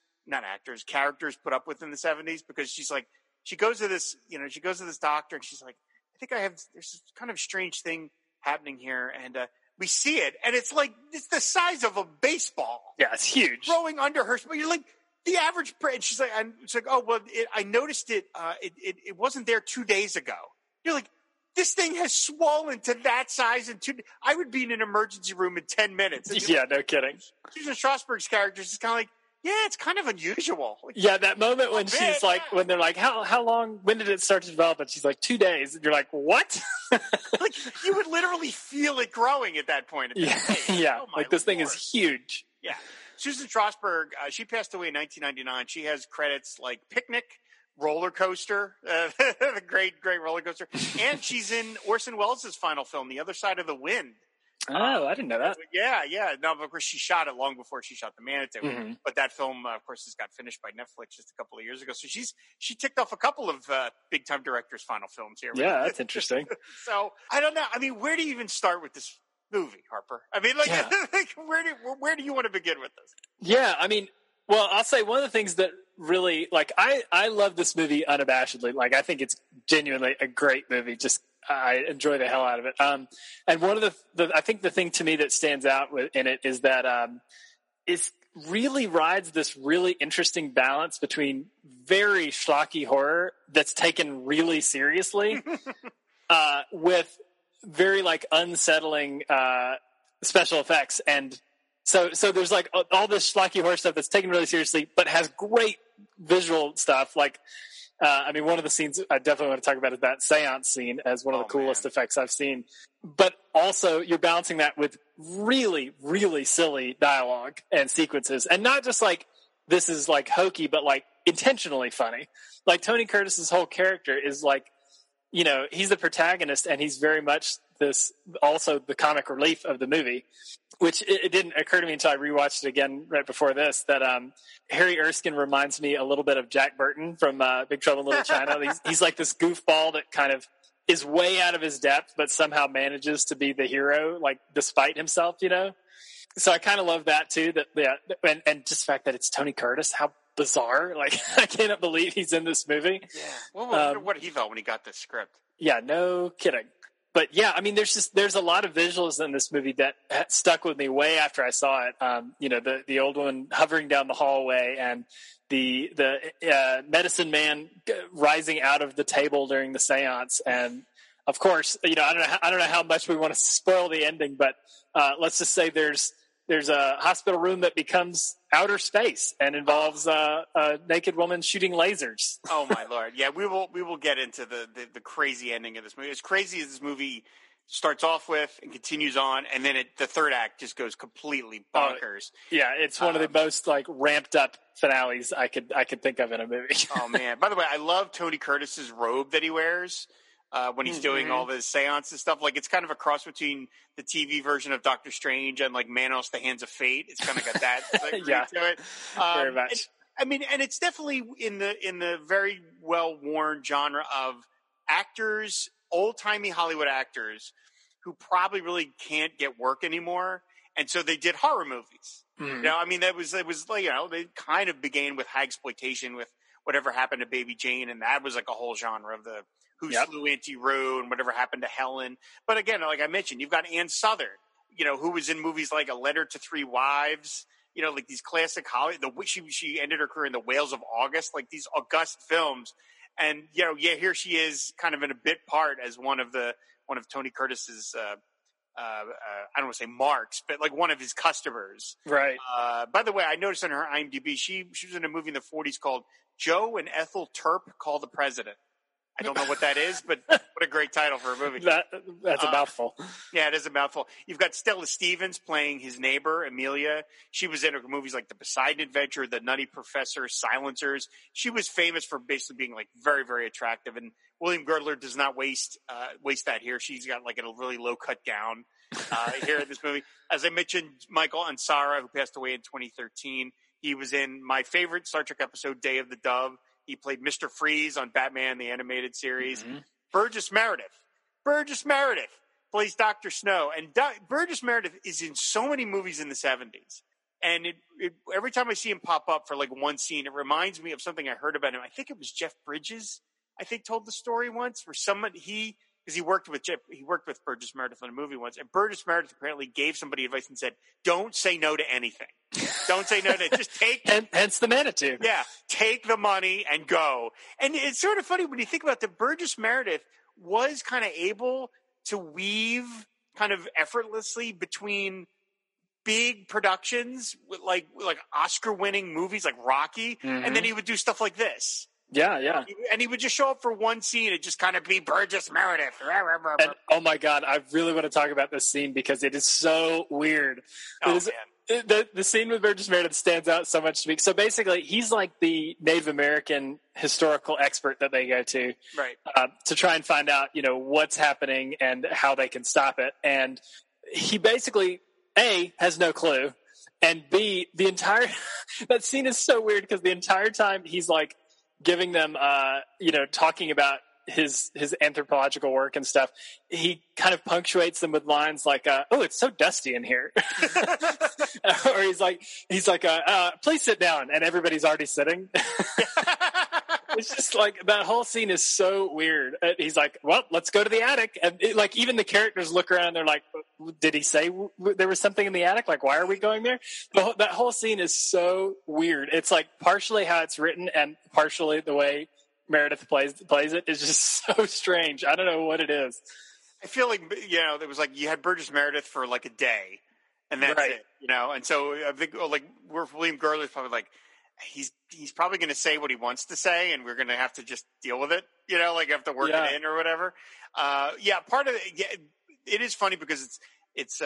put up with in the 70s, because she's like, she goes to this doctor, and she's like, I think there's this kind of strange thing happening here. And we see it, and it's the size of a baseball. Yeah, it's huge. Growing under her. You're like, the average, and she's like, oh, well, I noticed it. It wasn't there 2 days ago. You're like, this thing has swollen to that size I would be in an emergency room in 10 minutes. Yeah, no kidding. Susan Strasberg's character is kind of like, yeah, it's kind of unusual. Like, yeah, that moment when she's like, when they're like, how long, when did it start to develop? And she's like, 2 days. And you're like, what? Like, you would literally feel it growing at that point. Yeah, oh, like this thing is huge. Yeah. Susan Strasberg, she passed away in 1999. She has credits like Picnic, Roller Coaster, the great Roller Coaster. And she's in Orson Welles' final film, The Other Side of the Wind. Oh, I didn't know that. Yeah. No, of course, she shot it long before she shot The Manitou. Mm-hmm. But that film, of course, has got finished by Netflix just a couple of years ago. So she ticked off a couple of big-time directors' final films here. Yeah, that's interesting. So, I don't know. I mean, where do you even start with this movie, Harper? I mean, where do you want to begin with this? Yeah, I mean, well, I'll say one of the things that really like. I love this movie unabashedly. Like, I think it's genuinely a great movie. Just I enjoy the hell out of it. And one of the I think the thing to me that stands out in it is that it really rides this really interesting balance between very schlocky horror that's taken really seriously with very like unsettling special effects. And so there's like all this schlocky horror stuff that's taken really seriously, but has great visual stuff. Like, I mean, one of the scenes I definitely want to talk about is that seance scene as one of the coolest effects I've seen. But also you're balancing that with really, really silly dialogue and sequences. And not just like, this is like hokey, but like intentionally funny. Like Tony Curtis's whole character is like, you know, he's the protagonist and he's very much this, also the comic relief of the movie, which it didn't occur to me until I rewatched it again right before this, that Harry Erskine reminds me a little bit of Jack Burton from Big Trouble in Little China. He's like this goofball that kind of is way out of his depth, but somehow manages to be the hero, like despite himself, you know? So I kind of love that too, and just the fact that it's Tony Curtis, how bizarre. Like, I cannot believe he's in this movie. Yeah. Well, what he felt when he got the script. Yeah, no kidding. But yeah, I mean, there's a lot of visuals in this movie that stuck with me way after I saw it. You know, the old one hovering down the hallway, and the medicine man rising out of the table during the seance. And of course, you know, I don't know how much we want to spoil the ending, but let's just say there's a hospital room that becomes outer space and involves a naked woman shooting lasers. Oh my Lord. Yeah, we will get into the crazy ending of this movie. As crazy as this movie starts off with and continues on, and then the third act just goes completely bonkers. Yeah, it's one of the most like ramped up finales I could think of in a movie. Oh man. By the way, I love Tony Curtis's robe that he wears. When he's doing all this seance and stuff. Like, it's kind of a cross between the TV version of Doctor Strange and like Manos, the Hands of Fate. It's kind of got that like, yeah, to it. Very much. And it's definitely in the very well-worn genre of actors, old-timey Hollywood actors who probably really can't get work anymore. And so they did horror movies. You know, I mean, it was like, you know, they kind of began with high exploitation with Whatever Happened to Baby Jane. And that was like a whole genre of the Who Slew Auntie Roo and Whatever Happened to Helen. But again, like I mentioned, you've got Ann Southern, you know, who was in movies like A Letter to Three Wives, you know, like these classic Hollywood. She ended her career in The Whales of August, like these august films. And, you know, yeah, here she is kind of in a bit part as one of Tony Curtis's, I don't want to say marks, but like one of his customers. Right. By the way, I noticed on her IMDb, she was in a movie in the 40s called Joe and Ethel Turp Call the President. I don't know what that is, but what a great title for a movie. That's a mouthful. Yeah, it is a mouthful. You've got Stella Stevens playing his neighbor, Amelia. She was in movies like The Poseidon Adventure, The Nutty Professor, Silencers. She was famous for basically being like very, very attractive. And William Girdler does not waste that here. She's got like a really low cut gown here in this movie. As I mentioned, Michael Ansara, who passed away in 2013. He was in my favorite Star Trek episode, Day of the Dove. He played Mr. Freeze on Batman, the animated series. Burgess Meredith plays Dr. Snow. And Burgess Meredith is in so many movies in the 70s. And every time I see him pop up for like one scene, it reminds me of something I heard about him. I think it was Jeff Bridges, told the story once, where because he worked with Burgess Meredith on a movie once, and Burgess Meredith apparently gave somebody advice and said, "Don't say no to anything. Don't say no to just take." Hence the Manitou. Yeah, take the money and go. And it's sort of funny when you think about that. Burgess Meredith was kind of able to weave kind of effortlessly between big productions with like Oscar-winning movies like Rocky, and then he would do stuff like this. Yeah. And he would just show up for one scene and just kind of be Burgess Meredith. And, oh my God, I really want to talk about this scene because it is so weird. The scene with Burgess Meredith stands out so much to me. So basically, he's like the Native American historical expert that they go to, right? To try and find out, you know, what's happening and how they can stop it. And he basically, A, has no clue, and B, the entire that scene is so weird because the entire time he's like giving them, talking about his anthropological work and stuff, he kind of punctuates them with lines like, "Oh, it's so dusty in here," or he's like, "Please sit down," and everybody's already sitting. It's just like that whole scene is so weird. He's like, "Well, let's go to the attic," and like even the characters look around. And they're like, "Did he say there was something in the attic? Like, why are we going there?" That whole scene is so weird. It's like partially how it's written and partially the way Meredith plays it is just so strange. I don't know what it is. I feel like it was like you had Burgess Meredith for like a day, and that's Right. it. And so I think like William Gurley's probably like. He's probably going to say what he wants to say, and we're going to have to just deal with it. Like have to work it in or whatever. Part of it. It is funny because it's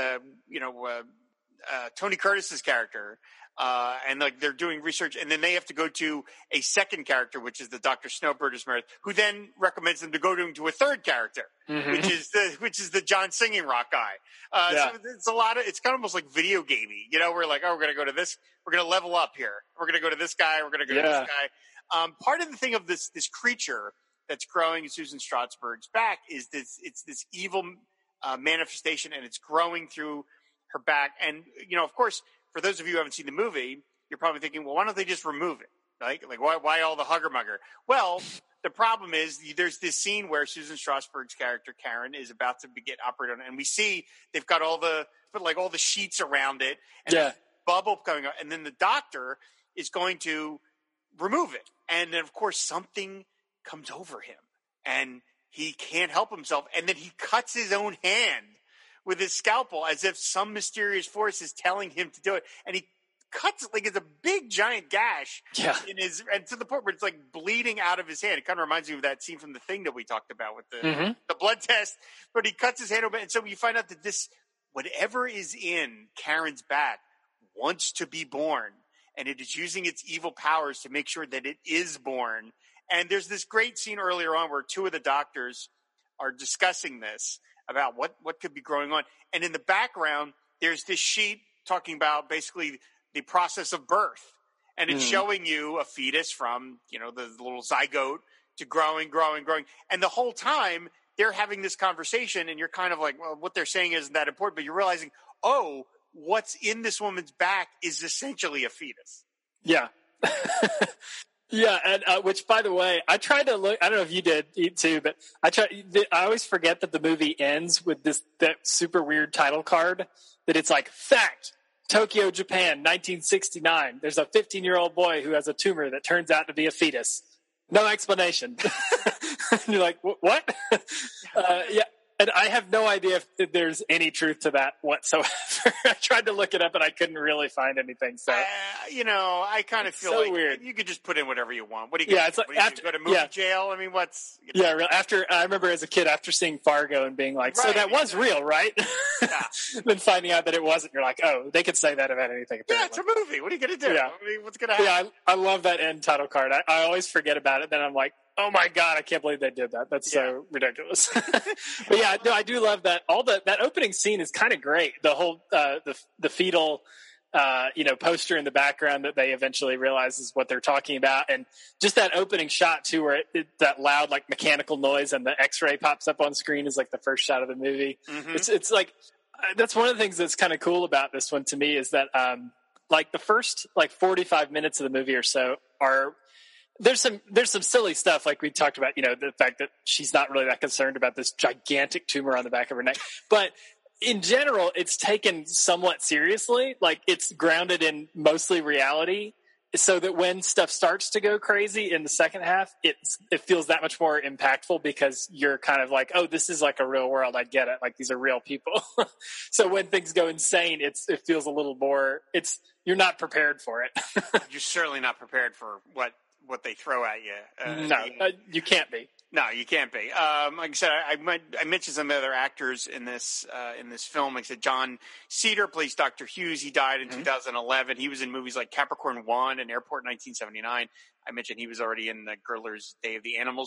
Tony Curtis's character, and like they're doing research, and then they have to go to a second character, which is the Dr. Snow, Burgess Meredith, who then recommends them to go to a third character, which is the John Singing Rock guy. So it's kind of almost like video gamey. We're like, oh, we're going to go to this. We're going to level up here. We're going to go to this guy. We're going to go to this guy. Part of the thing of this creature that's growing in Susan Strasberg's back is it's this evil manifestation, and it's growing through her back. And of course, for those of you who haven't seen the movie, you're probably thinking, well, why don't they just remove it? Like why all the hugger mugger? Well, the problem is there's this scene where Susan Strasberg's character Karen is about to get operated on, and we see they've got all the sheets around it, and bubble coming up, and then the doctor is going to remove it, and then of course something comes over him, and he can't help himself, and then he cuts his own hand with his scalpel as if some mysterious force is telling him to do it, and he cuts it like it's a big giant gash in his, and to the point where it's like bleeding out of his hand. It kind of reminds me of that scene from The Thing that we talked about with the blood test, but he cuts his hand open, and so you find out that this whatever is in Karen's back wants to be born, and it is using its evil powers to make sure that it is born. And there's this great scene earlier on where two of the doctors are discussing this about what could be growing on, and in the background there's this sheet talking about basically the process of birth, and it's showing you a fetus from the little zygote to growing, and the whole time they're having this conversation, and you're kind of like, well, what they're saying isn't that important, but you're realizing, oh, what's in this woman's back is essentially a fetus. Yeah. Yeah, and which, by the way, I tried to look. I don't know if you did too, but I always forget that the movie ends with that super weird title card. That it's like, fact, Tokyo, Japan, 1969. There's a 15-year-old boy who has a tumor that turns out to be a fetus. No explanation. You're like, what? Yeah. And I have no idea if there's any truth to that whatsoever. I tried to look it up, and I couldn't really find anything. So, I kind of feel so like weird. You could just put in whatever you want. What do you? Yeah, it's like go to movie jail. I mean, what's? After I remember as a kid, after seeing Fargo and being like, so that was real, right? Yeah. Then finding out that it wasn't, you're like, oh, they could say that about anything. Apparently. Yeah, it's a movie. What are you going to do? Yeah. I mean, what's going to happen? Yeah, I love that end title card. I always forget about it. Then I'm like, oh my God, I can't believe they did that. That's so ridiculous. But yeah, no, I do love that. That opening scene is kind of great. The whole, the fetal, poster in the background that they eventually realize is what they're talking about. And just that opening shot too, where that loud, like mechanical noise and the X-ray pops up on screen is like the first shot of the movie. Mm-hmm. It's like, that's one of the things that's kind of cool about this one to me is that, like the first 45 minutes of the movie or so there's some silly stuff like we talked about, the fact that she's not really that concerned about this gigantic tumor on the back of her neck. But in general, it's taken somewhat seriously. Like it's grounded in mostly reality so that when stuff starts to go crazy in the second half, it feels that much more impactful because you're kind of like, oh, this is like a real world. I get it. Like these are real people. So when things go insane, it feels a little more, you're not prepared for it. You're certainly not prepared for what they throw at you. No, you can't be. No, you can't be. Like I said, I mentioned some other actors in this film. Like I said, John Cedar plays Dr. Hughes. He died in 2011. He was in movies like Capricorn 1 and Airport 1979. I mentioned he was already in Girdler's Day of the Animals.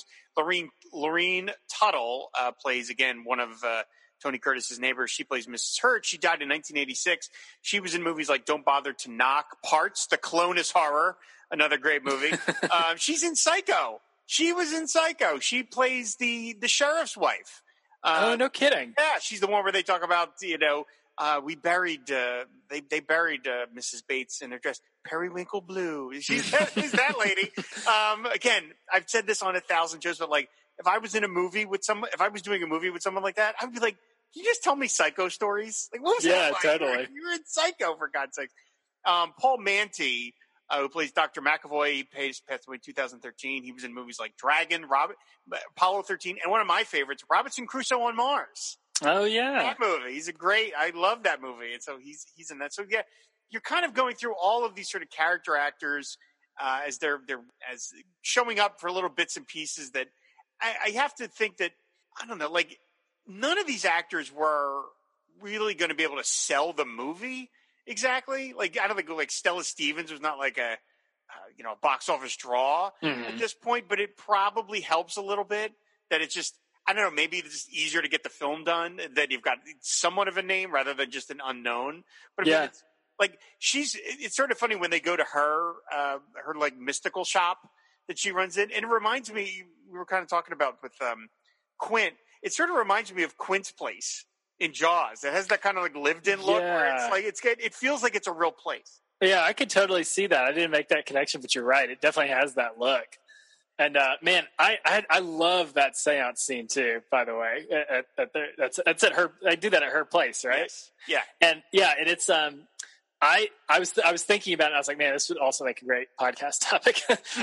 Lorene Tuttle plays, again, one of Tony Curtis's neighbors. She plays Mrs. Hurt. She died in 1986. She was in movies like Don't Bother to Knock, Parts, The Clonus Horror, another great movie. She's in Psycho. She was in Psycho. She plays the sheriff's wife. No kidding. Yeah, she's the one where they talk about, we buried, they buried Mrs. Bates in her dress. Periwinkle blue. She's that lady. Again, I've said this on 1,000 shows, but like, if I was doing a movie with someone like that, I'd be like, can you just tell me Psycho stories? Like, what was that like? Totally. Like, you're in Psycho, for God's sakes. Paul Manti, who plays Dr. McAvoy, he passed away in 2013. He was in movies like Dragon, Apollo 13, and one of my favorites, Robinson Crusoe on Mars. Oh, yeah. That movie. I love that movie. And so he's in that. So, yeah, you're kind of going through all of these sort of character actors as they're as showing up for little bits and pieces that I have to think that, I don't know, like, none of these actors were really going to be able to sell the movie exactly. Like, I don't think like Stella Stevens was not like a box office draw at this point, but it probably helps a little bit that it's just, I don't know, maybe it's just easier to get the film done, that you've got somewhat of a name rather than just an unknown. But I mean, it's like, it's sort of funny when they go to her like mystical shop that she runs in. And it reminds me, we were kind of talking about with Quint. It sort of reminds me of Quint's place in Jaws. It has that kind of like lived in look where it's like, it feels like it's a real place. Yeah, I could totally see that. I didn't make that connection, but you're right. It definitely has that look. And man, I love that seance scene too. By the way, that's at her. I do that at her place, right? Yes. Yeah. And it's I was thinking about it. I was like, man, this would also make a great podcast topic.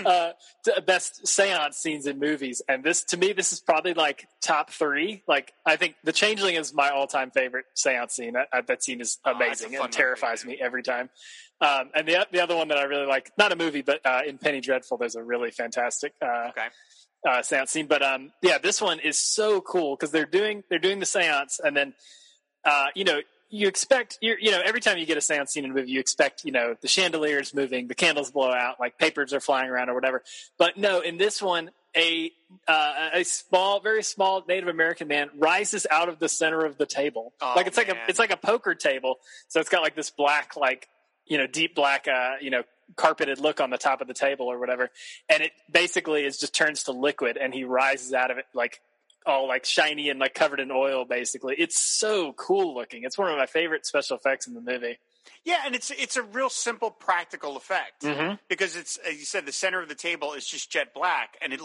Best seance scenes in movies, and this is probably like top 3. Like, I think The Changeling is my all-time favorite seance scene. That scene is amazing and terrifies me every time. And the other one that I really like, not a movie, but in Penny Dreadful, there's a really fantastic seance scene. But this one is so cool because they're doing the seance, and then you expect, every time you get a seance scene in a movie, you expect, the chandeliers moving, the candles blow out, like papers are flying around or whatever. But no, in this one, a very small Native American man rises out of the center of the table. Oh, like it's like a poker table. So it's got like this black, like, deep black, carpeted look on the top of the table or whatever. And it basically just turns to liquid, and he rises out of it like all like shiny and like covered in oil. Basically, it's so cool looking. It's one of my favorite special effects in the movie. Yeah, and it's a real simple practical effect because it's, as you said, the center of the table is just jet black, and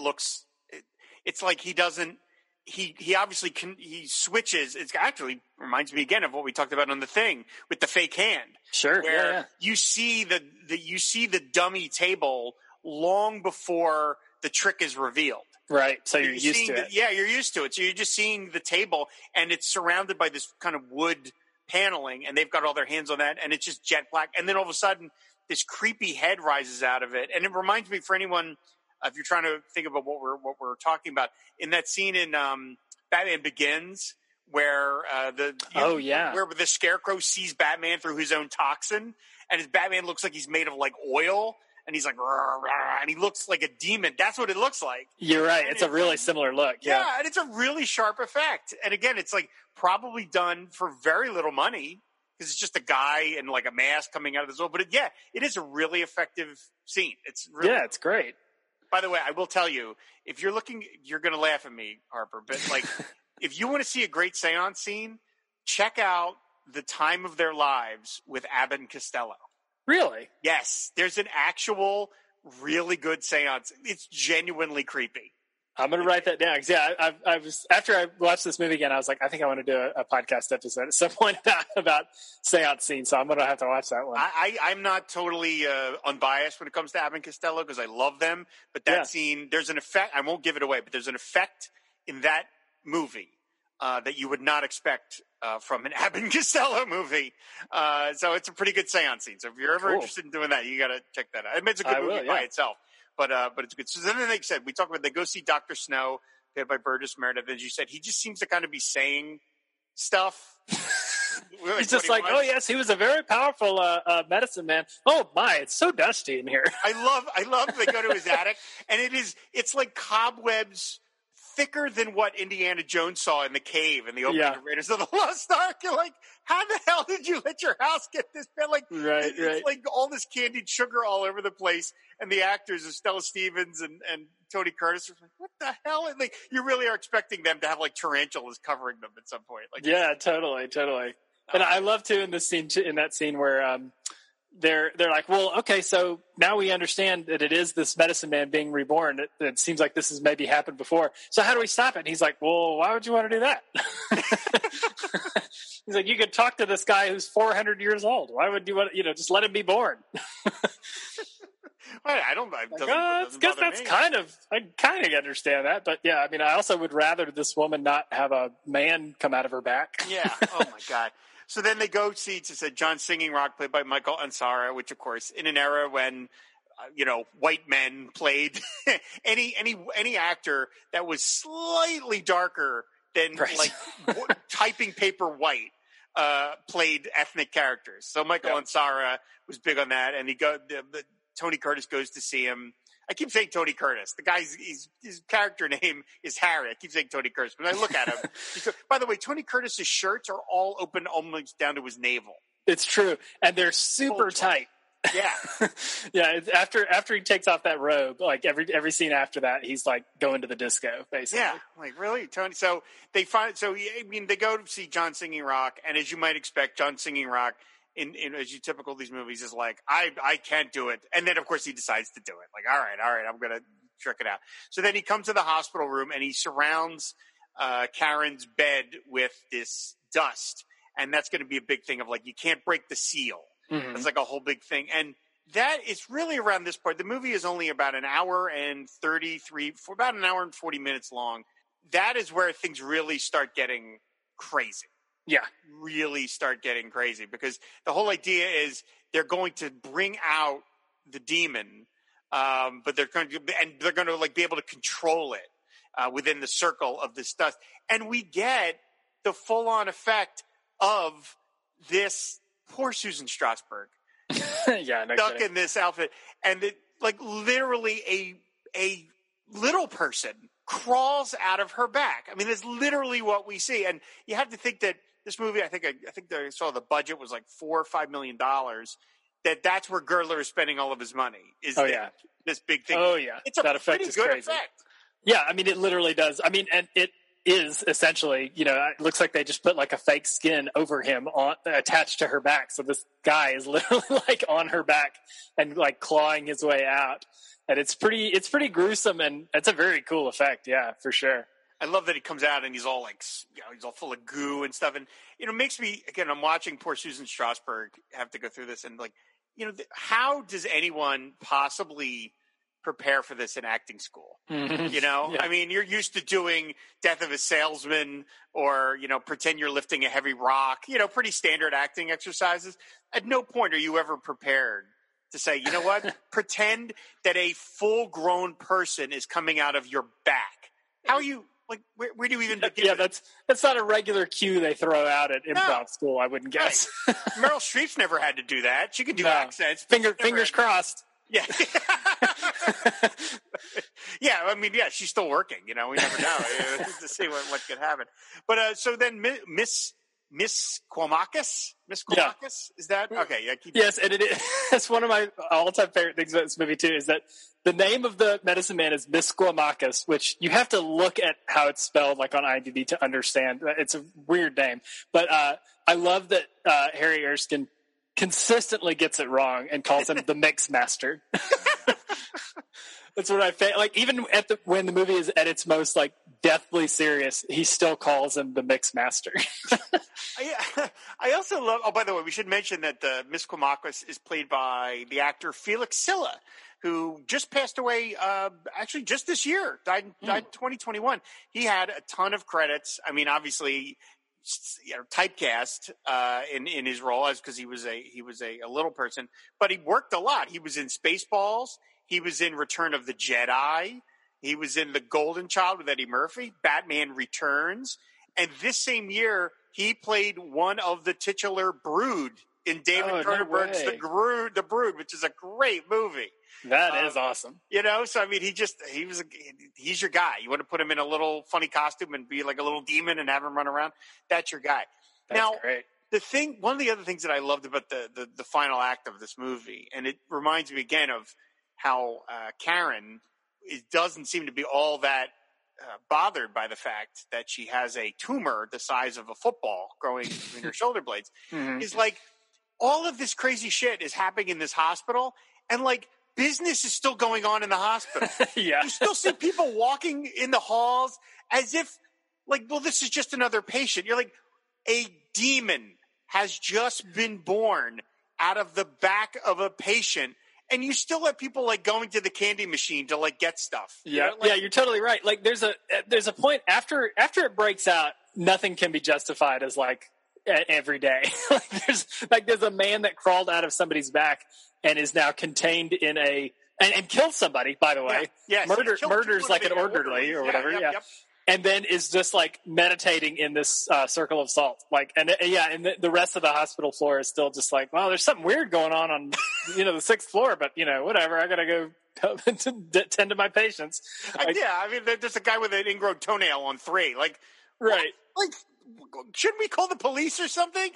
it's like he obviously he switches. It actually reminds me again of what we talked about on The Thing with the fake hand. Sure, where you see the dummy table long before the trick is revealed. Right, so you're used to it. Yeah, you're used to it. So you're just seeing the table, and it's surrounded by this kind of wood paneling, and they've got all their hands on that, and it's just jet black. And then all of a sudden, this creepy head rises out of it. And it reminds me, for anyone, if you're trying to think about what we're talking about, in that scene in Batman Begins, where where the Scarecrow sees Batman through his own toxin, and his Batman looks like he's made of like oil. And he's like, rah, rah, and he looks like a demon. That's what it looks like. You're right. It's a really similar look. Yeah, and it's a really sharp effect. And again, it's like probably done for very little money because it's just a guy in like a mask coming out of this world. But it is a really effective scene. It's really it's great. By the way, I will tell you, if you're looking, you're going to laugh at me, Harper. But like, if you want to see a great seance scene, check out The Time of Their Lives with Abbott and Costello. Really? Yes. There's an actual really good seance. It's genuinely creepy. I'm going to write that down. Cause I was, after I watched this movie again, I was like, I think I want to do a podcast episode at some point about seance scenes. So I'm going to have to watch that one. I'm not totally unbiased when it comes to Abbott and Costello because I love them. But that scene, there's an effect. I won't give it away, but there's an effect in that movie that you would not expect from an Abbott and Costello movie. So it's a pretty good seance scene. So if you're ever interested in doing that, you got to check that out. I mean, it's a good movie by itself, but it's good. So then they said, we talked about, they go see Dr. Snow, played by Burgess Meredith. As you said, he just seems to kind of be saying stuff. He's just like, oh yes, he was a very powerful medicine man. Oh my, it's so dusty in here. I love they go to his attic, and it's like cobwebs thicker than what Indiana Jones saw in the cave in the opening Yeah. of Raiders of the Lost Ark. You're like, how the hell did you let your house get this bad? Like, Right, it's right. like all this candied sugar all over the place. And the actors of Stella Stevens and Tony Curtis are like, what the hell? And like, you really are expecting them to have like tarantulas covering them at some point. Like, Yeah, totally. And I love too in that scene where they're like, well, okay, so now we understand that it is this medicine man being reborn. It seems like this has maybe happened before. So how do we stop it? And he's like, well, why would you want to do that? He's like, you could talk to this guy who's 400 years old. Why would you want to, just let him be born? I don't. I guess that's I kind of understand that, but yeah, I mean, I also would rather this woman not have a man come out of her back. Yeah. Oh my God. So then they go see John Singing Rock, played by Michael Ansara, which of course, in an era when white men played any actor that was slightly darker than like typing paper white played ethnic characters. So Michael Ansara was big on that, and Tony Curtis goes to see him. I keep saying Tony Curtis. The guy's his character name is Harry. I keep saying Tony Curtis. When I look at him, by the way, Tony Curtis's shirts are all open almost down to his navel. It's true, and they're super tight. Yeah, yeah. After he takes off that robe, like every scene after that, he's like going to the disco, basically. Yeah, like really, Tony. So they they go to see John Singing Rock, and as you might expect, John Singing Rock. In as you typical of these movies is like, I can't do it. And then of course he decides to do it. Like, all right, I'm going to trick it out. So then he comes to the hospital room and he surrounds Karen's bed with this dust. And that's going to be a big thing of like, you can't break the seal. Mm-hmm. That's like a whole big thing. And that is really around this part. The movie is only about an hour and 40 minutes long. That is where things really start getting crazy. Yeah. Really start getting crazy because the whole idea is they're going to bring out the demon, but they're going to like be able to control it within the circle of this dust. And we get the full on effect of this poor Susan Strasberg stuck in this outfit. And like literally a little person crawls out of her back. I mean, that's literally what we see. And you have to think that this movie, I think I saw the budget was like $4 or $5 million. That's where Girdler is spending all of his money. This big thing. Oh yeah, it's a that pretty good crazy. effect. Yeah, I mean, it literally does. I mean, and it is essentially, it looks like they just put like a fake skin over him attached to her back. So this guy is literally like on her back and like clawing his way out. And it's pretty gruesome, and it's a very cool effect. Yeah, for sure. I love that he comes out and he's all like, he's all full of goo and stuff. And, it makes me, again, I'm watching poor Susan Strasberg have to go through this. And like, how does anyone possibly prepare for this in acting school? Mm-hmm. Yeah. I mean, you're used to doing Death of a Salesman or, pretend you're lifting a heavy rock, pretty standard acting exercises. At no point are you ever prepared to say, you know what, pretend that a full-grown person is coming out of your back. How are you? Like, where do you even begin? Yeah, that's not a regular cue they throw out at improv school, I wouldn't guess. Right. Meryl Streep's never had to do that. She can do accents. Fingers crossed. Yeah. Yeah, I mean, yeah, she's still working. We never know to see what could happen. But so then Miss Quamakis? Is that? Okay, yeah. Yes, and it's one of my all-time favorite things about this movie, too, is that the name of the medicine man is Misquamacus, which you have to look at how it's spelled, like on IMDb, to understand. It's a weird name. But I love that Harry Erskine consistently gets it wrong and calls him the Mix Master. That's what I think. Like, even when the movie is at its most like deathly serious, he still calls him the Mix Master. I also love. Oh, by the way, we should mention that Miss Quamakis is played by the actor Felix Silla, who just passed away. Actually, just this year, died in 2021. He had a ton of credits. I mean, obviously, typecast in his role as because he was a little person, but he worked a lot. He was in Spaceballs. He was in Return of the Jedi. He was in The Golden Child with Eddie Murphy, Batman Returns. And this same year, he played one of the titular Brood in David Cronenberg's The Brood, which is a great movie. That is awesome. You know, so I mean, he's your guy. You want to put him in a little funny costume and be like a little demon and have him run around. That's your guy. That's great. One of the other things that I loved about the final act of this movie, and it reminds me again of how Karen doesn't seem to be all that bothered by the fact that she has a tumor the size of a football growing between her shoulder blades, is like all of this crazy shit is happening in this hospital, and like business is still going on in the hospital. Yeah. You still see people walking in the halls as if like, well, this is just another patient. You're like, a demon has just been born out of the back of a patient, and you still have people like going to the candy machine to like get stuff. Yeah, you know? Like, yeah, you're totally right. Like there's a point after it breaks out, nothing can be justified as like every day. there's a man that crawled out of somebody's back and is now contained in and killed somebody, by the way. Yeah. Murders like an orderly or whatever. Yep. And then is just like meditating in this circle of salt. Like, and the rest of the hospital floor is still just like, well, there's something weird going on the 6th floor, but whatever. I got to go tend to my patients. I mean, there's a guy with an ingrown toenail on 3. Like, right. Like, shouldn't we call the police or something?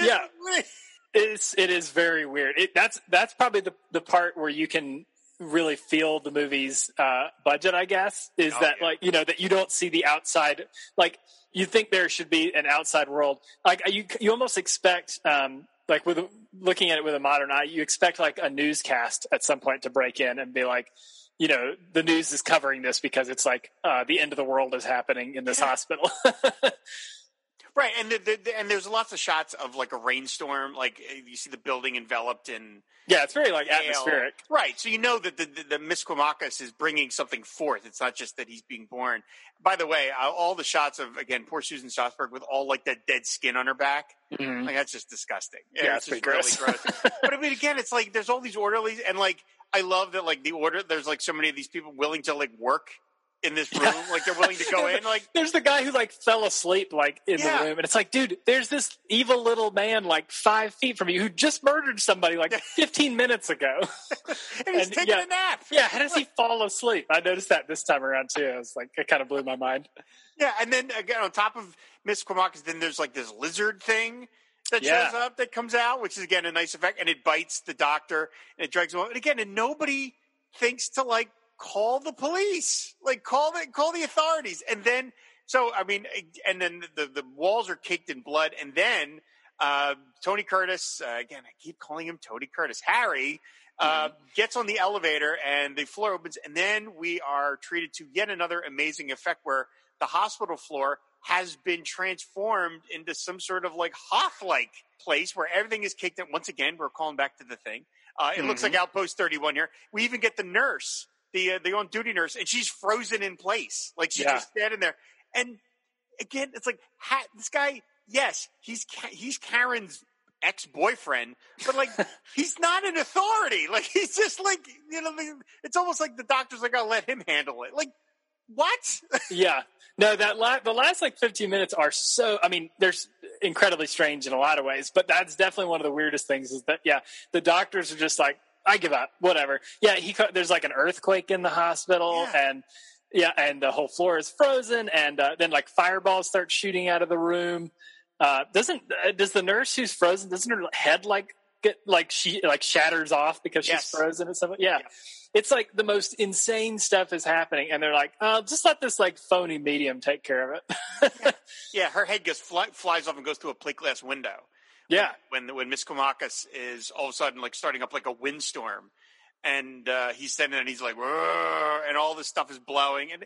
It is very weird. That's probably the part where you can really feel the movie's budget, I guess, is that you don't see the outside. Like, you think there should be an outside world. Like you almost expect, like with looking at it with a modern eye, you expect like a newscast at some point to break in and be like, the news is covering this because it's like the end of the world is happening in this hospital. Right, and there's lots of shots of like a rainstorm, like you see the building enveloped in. Yeah, it's very like atmospheric. Right, so you know that the Misquamacus is bringing something forth. It's not just that he's being born. By the way, all the shots of, again, poor Susan Strasberg with all like that dead skin on her back, like that's just disgusting. Yeah, it's just pretty really gross. But I mean, again, it's like there's all these orderlies, and like I love that like there's like so many of these people willing to like work in this room, like they're willing to go in. Like, there's the guy who like fell asleep like in the room, and it's like, dude, there's this evil little man like 5 feet from you who just murdered somebody like 15 minutes ago, and he's taking a nap. Yeah, how does he fall asleep? I noticed that this time around too. I was like, it kind of blew my mind. Yeah, and then again on top of Misquamacus, then there's like this lizard thing that shows up that comes out, which is again a nice effect, and it bites the doctor and it drags him. And again, and nobody thinks to like call the police, like call the authorities. And then, so, I mean, and then the walls are caked in blood. And then, Tony Curtis, again, I keep calling him Tony Curtis, Harry, gets on the elevator and the floor opens. And then we are treated to yet another amazing effect where the hospital floor has been transformed into some sort of like Hoth-like place where everything is caked in. Once again, we're calling back to the thing. It looks like Outpost 31 here. We even get the nurse, the on-duty nurse, and she's frozen in place. Like, she's just standing there. And, again, it's like, this guy, yes, he's Karen's ex-boyfriend, but, like, he's not an authority. Like, he's just, like, it's almost like the doctor's like, I'll let him handle it. Like, what? Yeah. No, the last, like, 15 minutes are so, I mean, they're incredibly strange in a lot of ways, but that's definitely one of the weirdest things is that, the doctors are just like, I give up, whatever. Yeah, there's like an earthquake in the hospital, and the whole floor is frozen, and then like fireballs start shooting out of the room. Does the nurse who's frozen, doesn't her head like get like she like shatters off because she's frozen and stuff? Yeah. It's like the most insane stuff is happening, and they're like, just let this like phony medium take care of it. Her head just flies off and goes through a plate glass window. Yeah, when Misquamacus is all of a sudden like starting up like a windstorm, and he's standing there and he's like, and all this stuff is blowing. And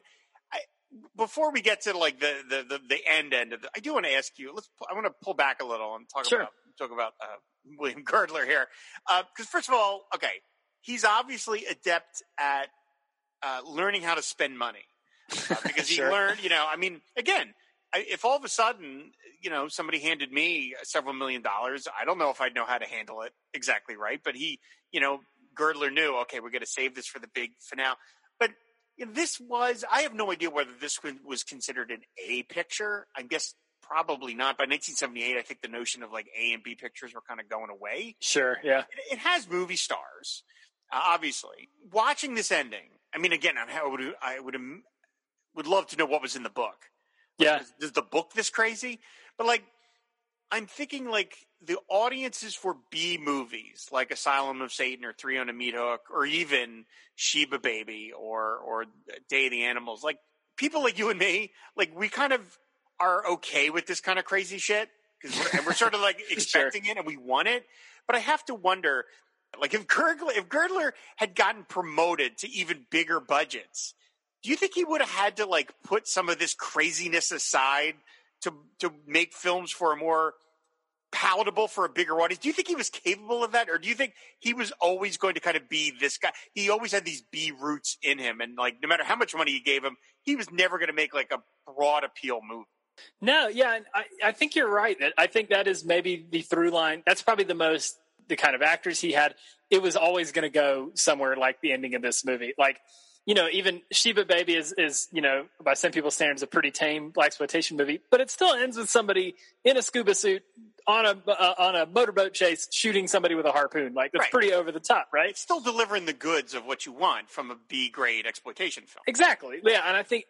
before we get to like the end of it, I do want to ask you. I want to pull back a little and talk about William Girdler here, because first of all, okay, he's obviously adept at learning how to spend money because he learned. I mean, again. If all of a sudden, somebody handed me several $1 million, I don't know if I'd know how to handle it exactly right. But he, Girdler knew, okay, we're going to save this for the big finale. But I have no idea whether this was considered an A picture. I guess probably not. By 1978, I think the notion of like A and B pictures were kind of going away. Sure, yeah. It has movie stars, obviously. Watching this ending, I mean, again, I would love to know what was in the book. Yeah. Is the book this crazy? But like, I'm thinking like the audiences for B movies like Asylum of Satan or 3 on a Meat Hook or even Sheba Baby or Day of the Animals, like people like you and me, like we kind of are okay with this kind of crazy shit because we're sort of like expecting it and we want it. But I have to wonder, like if Girdler had gotten promoted to even bigger budgets, do you think he would have had to like put some of this craziness aside to make films for a more palatable for a bigger audience? Do you think he was capable of that, or do you think he was always going to kind of be this guy? He always had these B roots in him, and like no matter how much money you gave him, he was never going to make like a broad appeal movie. No, yeah, I think you're right. I think that is maybe the through line. That's probably the kind of actors he had. It was always going to go somewhere like the ending of this movie, like. You know, even Sheba Baby is, you know, by some people's standards, a pretty tame blaxploitation movie, but it still ends with somebody in a scuba suit on a motorboat chase shooting somebody with a harpoon. Like, that's pretty over the top, right? It's still delivering the goods of what you want from a B-grade exploitation film. Exactly. Yeah, and I think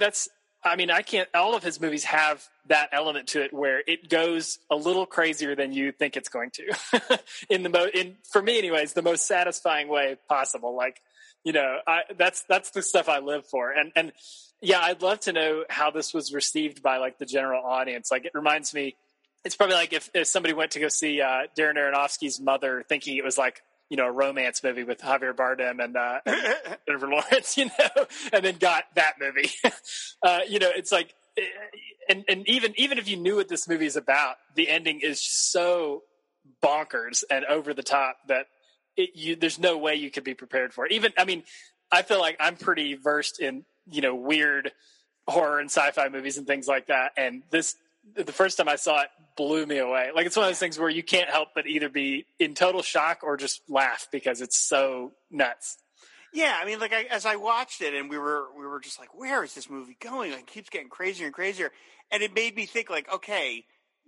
all of his movies have that element to it where it goes a little crazier than you think it's going to. For me anyways, the most satisfying way possible. Like, you know, that's the stuff I live for. And yeah, I'd love to know how this was received by like the general audience. Like, it reminds me, it's probably like if somebody went to go see Darren Aronofsky's Mother, thinking it was like, you know, a romance movie with Javier Bardem and Jennifer Lawrence, you know, and then got that movie. You know, it's like, and even if you knew what this movie is about, the ending is so bonkers and over the top that there's no way you could be prepared for it. I feel like I'm pretty versed in, you know, weird horror and sci-fi movies and things like that. And the first time I saw it blew me away. Like, it's one of those things where you can't help but either be in total shock or just laugh because it's so nuts. Yeah, I mean, like as I watched it, and we were just like, where is this movie going? Like, it keeps getting crazier and crazier, and it made me think, like, okay,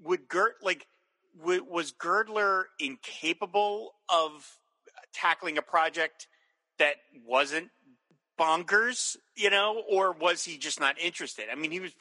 was Girdler incapable of tackling a project that wasn't bonkers, you know, or was he just not interested? I mean, he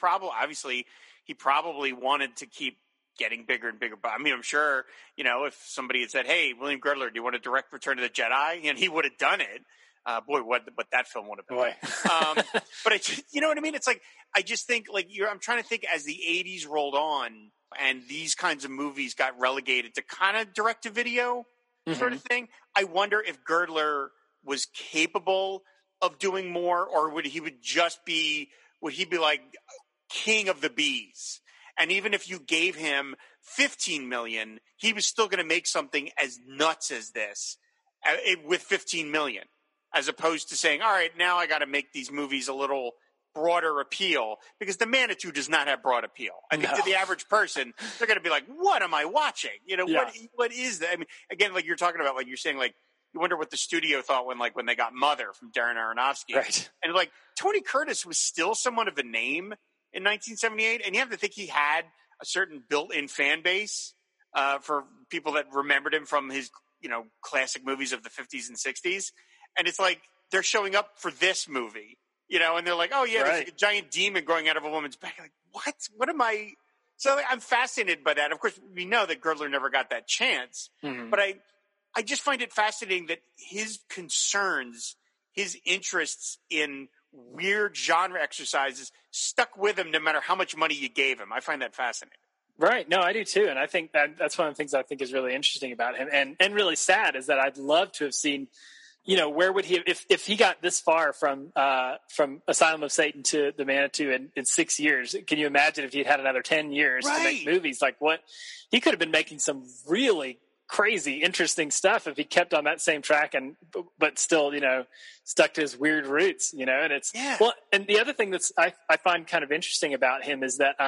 probably wanted to keep getting bigger and bigger. But I mean, I'm sure, you know, if somebody had said, "Hey, William Girdler, do you want to direct Return of the Jedi?" and he would have done it. Boy, what that film would have been. But you know what I mean? It's like, I just think like I'm trying to think as the 80s rolled on and these kinds of movies got relegated to kind of direct to video sort of thing. I wonder if Girdler was capable of doing more, or would he be like king of the bees? And even if you gave him $15 million, he was still going to make something as nuts as this with $15 million, as opposed to saying, all right, now I got to make these movies a little broader appeal, because the Manitou does not have broad appeal. I think to the average person, they're going to be like, what am I watching? You know, what is that? I mean, again, like you're talking about, like you're saying, like, you wonder what the studio thought when they got Mother from Darren Aronofsky. Right. And like Tony Curtis was still somewhat of a name in 1978. And you have to think he had a certain built-in fan base for people that remembered him from his, you know, classic movies of the 50s and 60s. And it's like, they're showing up for this movie, you know, and they're like, oh yeah, there's like a giant demon growing out of a woman's back. Like, what am I? So like, I'm fascinated by that. Of course, we know that Girdler never got that chance, but I just find it fascinating that his concerns, his interests in weird genre exercises stuck with him no matter how much money you gave him. I find that fascinating. Right. No, I do too. And I think that's one of the things I think is really interesting about him, and really sad, is that I'd love to have seen, you know, where would he, if he got this far from Asylum of Satan to the Manitou in 6 years, can you imagine if he'd had another 10 years to make movies? Like, what he could have been making some really crazy, interesting stuff if he kept on that same track but still, you know, stuck to his weird roots, you know. And it's well, and the other thing that's I find kind of interesting about him is that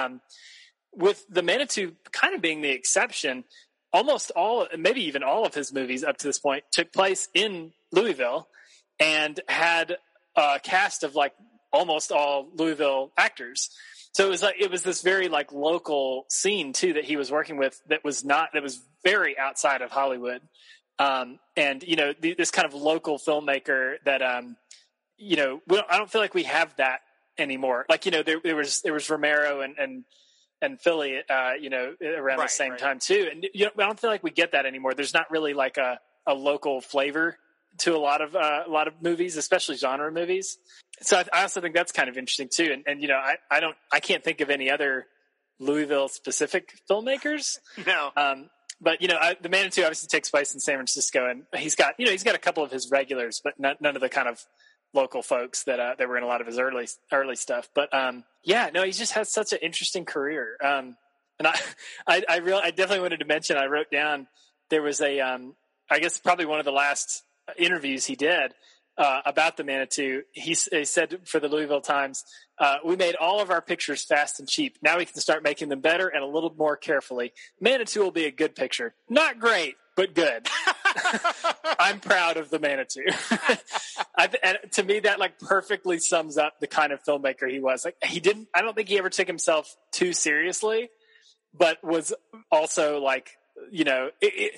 with the Manitou kind of being the exception, almost all, maybe even all of his movies up to this point took place in Louisville and had a cast of like almost all Louisville actors. So it was this very like local scene too that he was working with that was very outside of Hollywood. And you know, this kind of local filmmaker that you know, I don't feel like we have that anymore. Like, you know, there was Romero and Philly, you know, around the same time too. And you know, I don't feel like we get that anymore. There's not really like a local flavor to a lot of movies, especially genre movies. So I also think that's kind of interesting too. And you know, I can't think of any other Louisville specific filmmakers. No. But you know, The Manitou obviously takes place in San Francisco, and he's got a couple of his regulars, but none of the kind of local folks that were in a lot of his early stuff. But yeah, no, he just has such an interesting career. And I definitely wanted to mention, I wrote down, there was I guess probably one of the last interviews he did about the Manitou. He said for the Louisville Times, we made all of our pictures fast and cheap. Now we can start making them better and a little more carefully. Manitou will be a good picture. Not great, but good. I'm proud of the Manitou. And to me, that like perfectly sums up the kind of filmmaker he was. Like I don't think he ever took himself too seriously, but was also like, you know,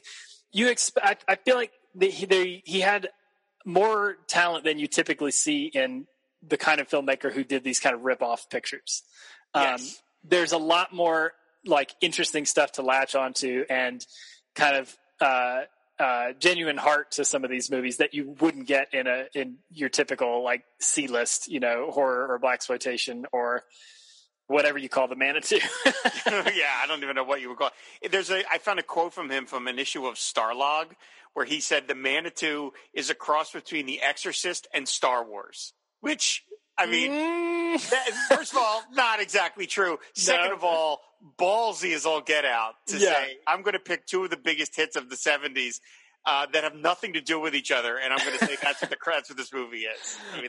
I feel like he had more talent than you typically see in the kind of filmmaker who did these kind of rip-off pictures. Yes. There's a lot more like interesting stuff to latch onto and kind of genuine heart to some of these movies that you wouldn't get in your typical like C-list, you know, horror or blaxploitation or whatever you call the Manitou. Yeah, I don't even know what you would call it. I found a quote from him from an issue of Starlog where he said the Manitou is a cross between The Exorcist and Star Wars, which, I mean, first of all, not exactly true. Second of all, ballsy as all get out to say, I'm going to pick two of the biggest hits of the 70s that have nothing to do with each other, and I'm going to say that's what this movie is. I mean,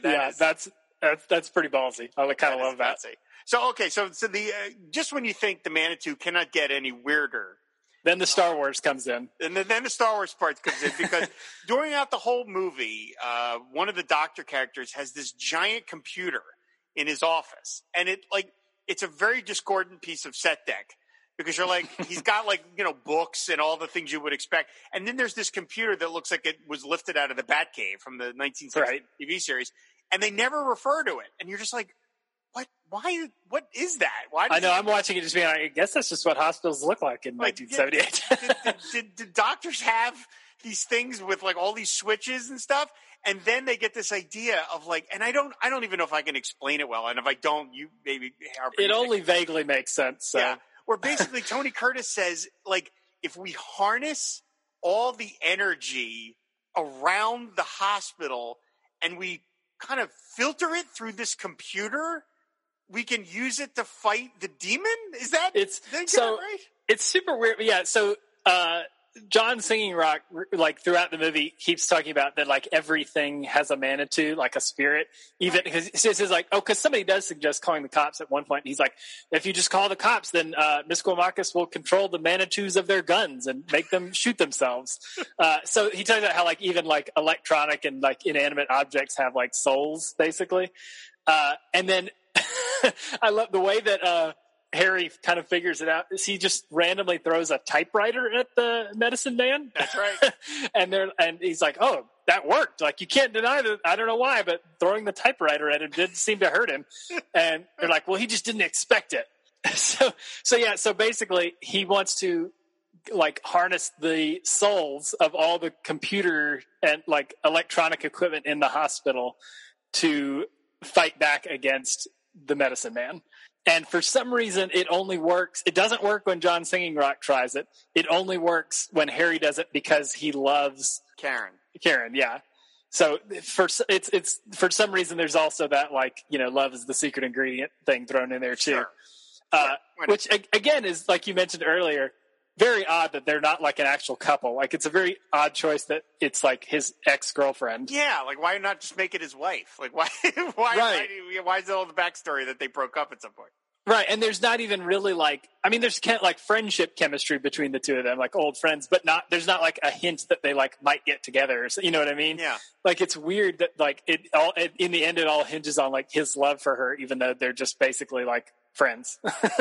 that's pretty ballsy. I kind of love that. So, okay, so just when you think the Manitou cannot get any weirder, then the Star Wars comes in. And then the Star Wars part comes in because during out the whole movie, one of the doctor characters has this giant computer in his office. And it's a very discordant piece of set deck because you're like, he's got like, you know, books and all the things you would expect. And then there's this computer that looks like it was lifted out of the Batcave from the 1960s TV series. And they never refer to it. And you're just like, what? Why? What is that? Why? I know. I'm watching it just being like, I guess that's just what hospitals look like in 1978. Did doctors have these things with like all these switches and stuff? And then they get this idea of like, and I don't even know if I can explain it well. And if I don't, you maybe. It only vaguely makes sense. So. Yeah. Where basically Tony Curtis says, like, if we harness all the energy around the hospital and we kind of filter it through this computer, we can use it to fight the demon? Is that right? It's super weird. Yeah. So, John Singing Rock, like throughout the movie, keeps talking about that, like everything has a Manitou, like a spirit. Even because he says like, because somebody does suggest calling the cops at one point. He's like, if you just call the cops, then Miss Gomakis will control the Manitous of their guns and make them shoot themselves. So he talks about how like even like electronic and like inanimate objects have like souls, basically. And then I love the way that Harry kind of figures it out is he just randomly throws a typewriter at the medicine man. That's right. and he's like, oh, that worked. Like, you can't deny that. I don't know why, but throwing the typewriter at him did seem to hurt him. And they're like, well, he just didn't expect it. So basically he wants to like harness the souls of all the computer and like electronic equipment in the hospital to fight back against the medicine man. And for some reason, it only works. It doesn't work when John Singing Rock tries it. It only works when Harry does it because he loves Karen, yeah. So for some reason, there's also that like, you know, love is the secret ingredient thing thrown in there too. Sure. Which again is, like you mentioned earlier, very odd that they're not like an actual couple. Like, it's a very odd choice that it's like his ex-girlfriend. Yeah, like why not just make it his wife? Like why is it all the backstory that they broke up at some point? Right, and there's not even really like, I mean, there's like friendship chemistry between the two of them, like old friends, but there's not like a hint that they like might get together. You know what I mean? Yeah. Like, it's weird that like in the end it all hinges on like his love for her, even though they're just basically like friends.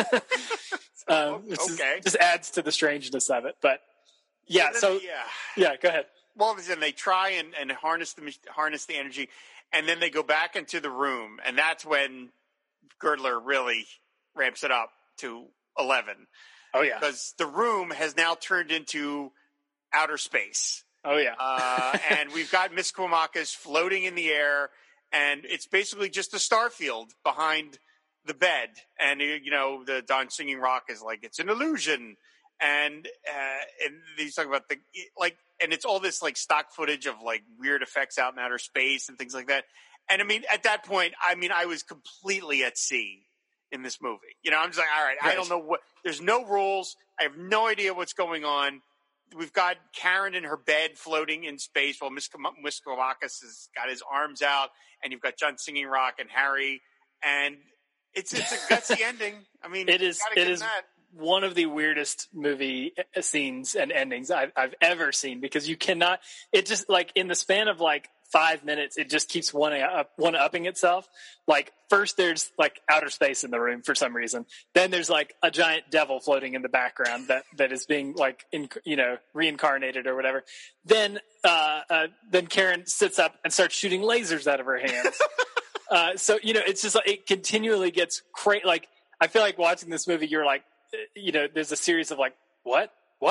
Okay. Just adds to the strangeness of it. But yeah, yeah, go ahead. Well, then they try and harness the energy, and then they go back into the room, and that's when Girdler really ramps it up to 11. Oh yeah, because the room has now turned into outer space. Oh yeah, and we've got Miss Kwamakis floating in the air, and it's basically just a star field behind the bed. And the Don Singing Rock is like, it's an illusion, and he's talking about and it's all this like stock footage of like weird effects out in outer space and things like that. And I mean, at that point, I was completely at sea in this movie. I'm just like, all right, I don't know there's no rules. I have no idea what's going on. We've got Karen in her bed floating in space while Miss Kwamakis has got his arms out, and you've got John Singing Rock and Harry, and it's a gutsy ending. I mean, it is one of the weirdest movie scenes and endings I've ever seen, because you cannot. It just like in the span of like 5 minutes, it just keeps one-upping itself. Like first there's like outer space in the room for some reason. Then there's like a giant devil floating in the background that is being like reincarnated or whatever. Then Karen sits up and starts shooting lasers out of her hands. So it's just like it continually gets crazy. Like I feel like watching this movie, you're like, there's a series of like what.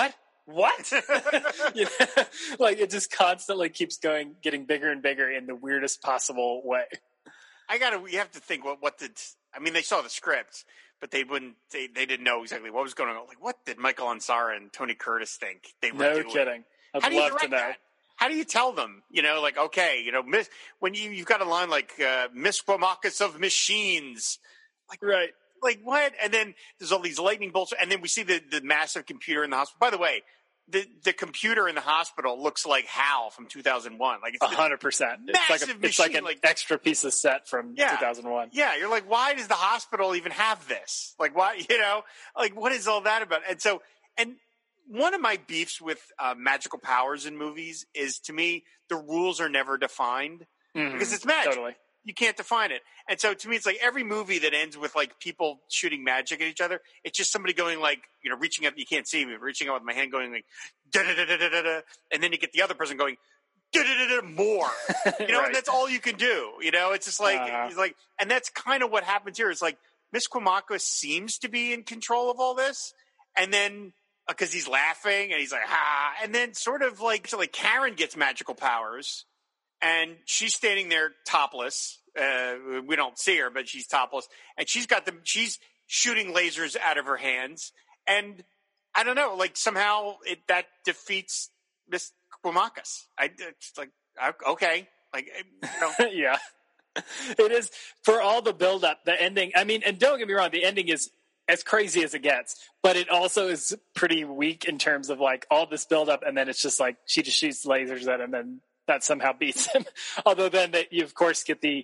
Like it just constantly keeps getting bigger and bigger in the weirdest possible way. You have to think they saw the script, but they didn't know exactly what was going on. Like, what did Michael Ansara and Tony Curtis think they were doing? No kidding. I'd love to know. That? How do you tell them? Like, okay, when you've got a line like Miss Kwamakis of Machines, like right. Like what? And then there's all these lightning bolts, and then we see the massive computer in the hospital. By the way, the computer in the hospital looks like HAL from 2001. Like it's 100%. It's like an extra piece of set from 2001. Yeah, you're like, why does the hospital even have this? Like, why? Like what is all that about? And so, one of my beefs with magical powers in movies is, to me, the rules are never defined because it's magic. Totally. You can't define it. And so to me, it's like every movie that ends with like people shooting magic at each other, it's just somebody going like, reaching up, you can't see me, reaching out with my hand going like, da-da-da-da-da-da, and then you get the other person going, da-da-da-da, more, right. And that's all you can do. It's just like, he's like, and that's kind of what happens here. It's like Miss Kwamakis seems to be in control of all this. And then, because he's laughing and he's like, and then sort of like, so like Karen gets magical powers. And she's standing there topless. We don't see her, but she's topless. And she's shooting lasers out of her hands. And I don't know, like somehow that defeats Miss Kwamakis. It's like, okay. Like, Yeah. It is, for all the buildup, the ending. I mean, and don't get me wrong, the ending is as crazy as it gets, but it also is pretty weak in terms of like all this buildup. And then it's just like, she just shoots lasers at him and that somehow beats him. Although then you of course get the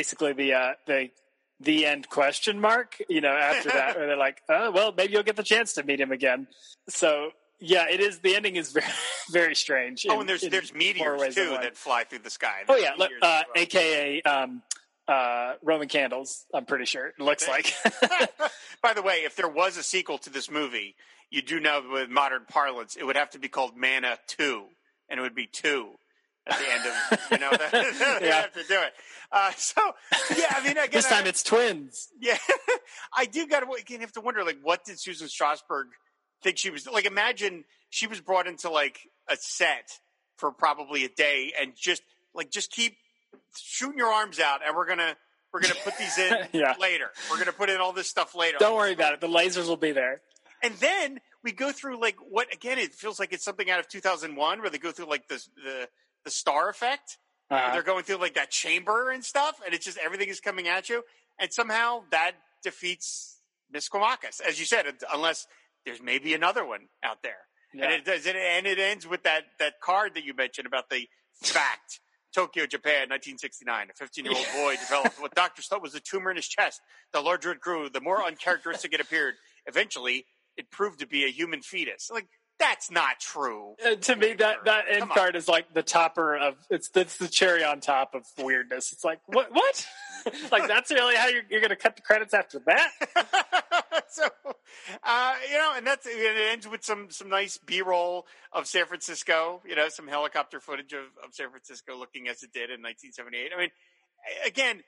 end question mark, after that, where they're like, oh, well, maybe you'll get the chance to meet him again. So yeah, it is. The ending is very, very strange. And there's meteors too that fly through the sky. There's AKA Roman candles. I'm pretty sure it looks like. By the way, if there was a sequel to this movie, you do know with modern parlance, it would have to be called Manna 2, and it would be 2. At the end of, they have to do it. So, yeah, I mean, this time it's twins. Yeah, I do have to wonder, like, what did Susan Strasberg think she was like? Imagine she was brought into like a set for probably a day, and just keep shooting your arms out, and we're gonna put these in later. We're gonna put in all this stuff later. Don't worry about it. The lasers will be there. And then we go through like what again? It feels like it's something out of 2001, where they go through like the star effect. They're going through like that chamber and stuff, and it's just everything is coming at you, and somehow that defeats Miss Kwamakis, as you said, unless there's maybe another one out there. Yeah. And it ends with that card that you mentioned about the fact. Tokyo, Japan, 1969. A 15-year-old boy developed what doctors thought was a tumor in his chest. The larger it grew, the more uncharacteristic it appeared. Eventually, it proved to be a human fetus. Like, That's not true. To me, that end card is like the topper of it's the cherry on top of weirdness. It's like what? Like that's really how you're going to cut the credits after that? So, and it ends with some nice B-roll of San Francisco. Some helicopter footage of San Francisco looking as it did in 1978. I mean, again,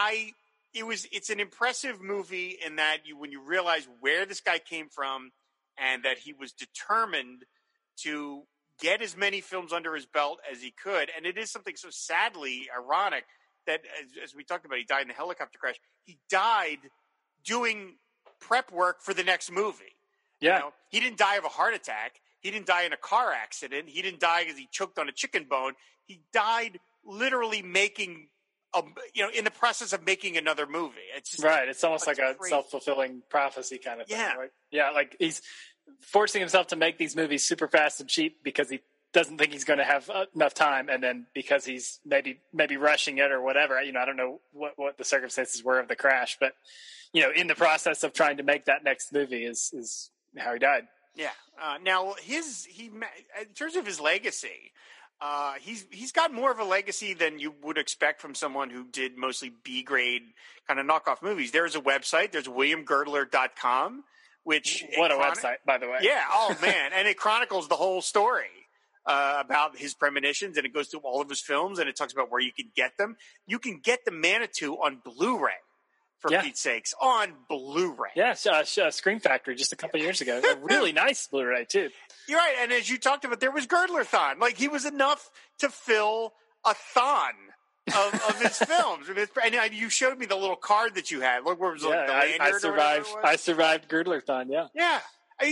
it's an impressive movie in that when you realize where this guy came from. And that he was determined to get as many films under his belt as he could. And it is something so sadly ironic that, as we talked about, he died in a helicopter crash. He died doing prep work for the next movie. Yeah. He didn't die of a heart attack. He didn't die in a car accident. He didn't die because he choked on a chicken bone. He died literally making in the process of making another movie. It's just right. It's almost like a self-fulfilling prophecy kind of thing. Yeah. Right? Yeah. Like he's forcing himself to make these movies super fast and cheap because he doesn't think he's going to have enough time. And then because he's maybe rushing it or whatever, I don't know what the circumstances were of the crash, but in the process of trying to make that next movie is how he died. Yeah. Now in terms of his legacy, he's got more of a legacy than you would expect from someone who did mostly B-grade kind of knockoff movies. There's a website. There's WilliamGirdler.com, which what a website, by the way. Yeah. Oh man. And it chronicles the whole story, about his premonitions, and it goes through all of his films, and it talks about where you can get them. You can get the Manitou on Blu-ray. For Pete's sakes, on Blu-ray. Yeah, Scream Factory just a couple years ago. A really nice Blu-ray, too. You're right, and as you talked about, there was Girdler-thon. Like, he was enough to fill a thon of his films. And you showed me the little card that you had. Look, where was the lanyard? I survived Girdler-thon, yeah. Yeah.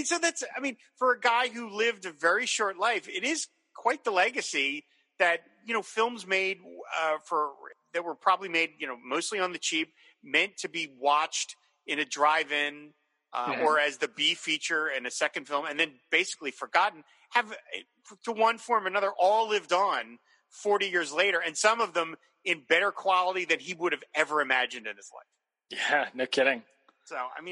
For a guy who lived a very short life, it is quite the legacy that, films made that were probably made, mostly on the cheap, meant to be watched in a drive-in or as the B feature in a second film, and then basically forgotten, have to one form or another all lived on 40 years later, and some of them in better quality than he would have ever imagined in his life. Yeah, no kidding. So,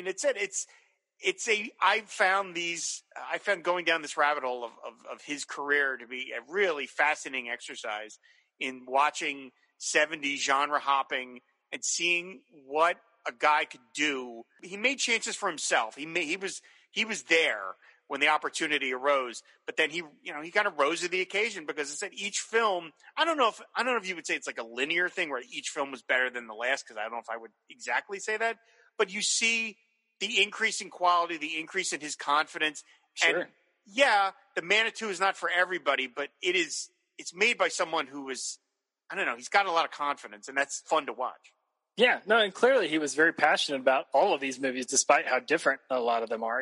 I found going down this rabbit hole of his career to be a really fascinating exercise in watching 70s genre hopping and seeing what a guy could do. He made chances for himself. He was there when the opportunity arose, but then he kind of rose to the occasion because it said each film. I don't know if you would say it's like a linear thing where each film was better than the last, because I don't know if I would exactly say that, but you see the increase in quality, the increase in his confidence. Sure. And yeah, the Manitou is not for everybody, but it's made by someone who is, I don't know, he's got a lot of confidence, and that's fun to watch. Yeah, no, and clearly he was very passionate about all of these movies, despite how different a lot of them are,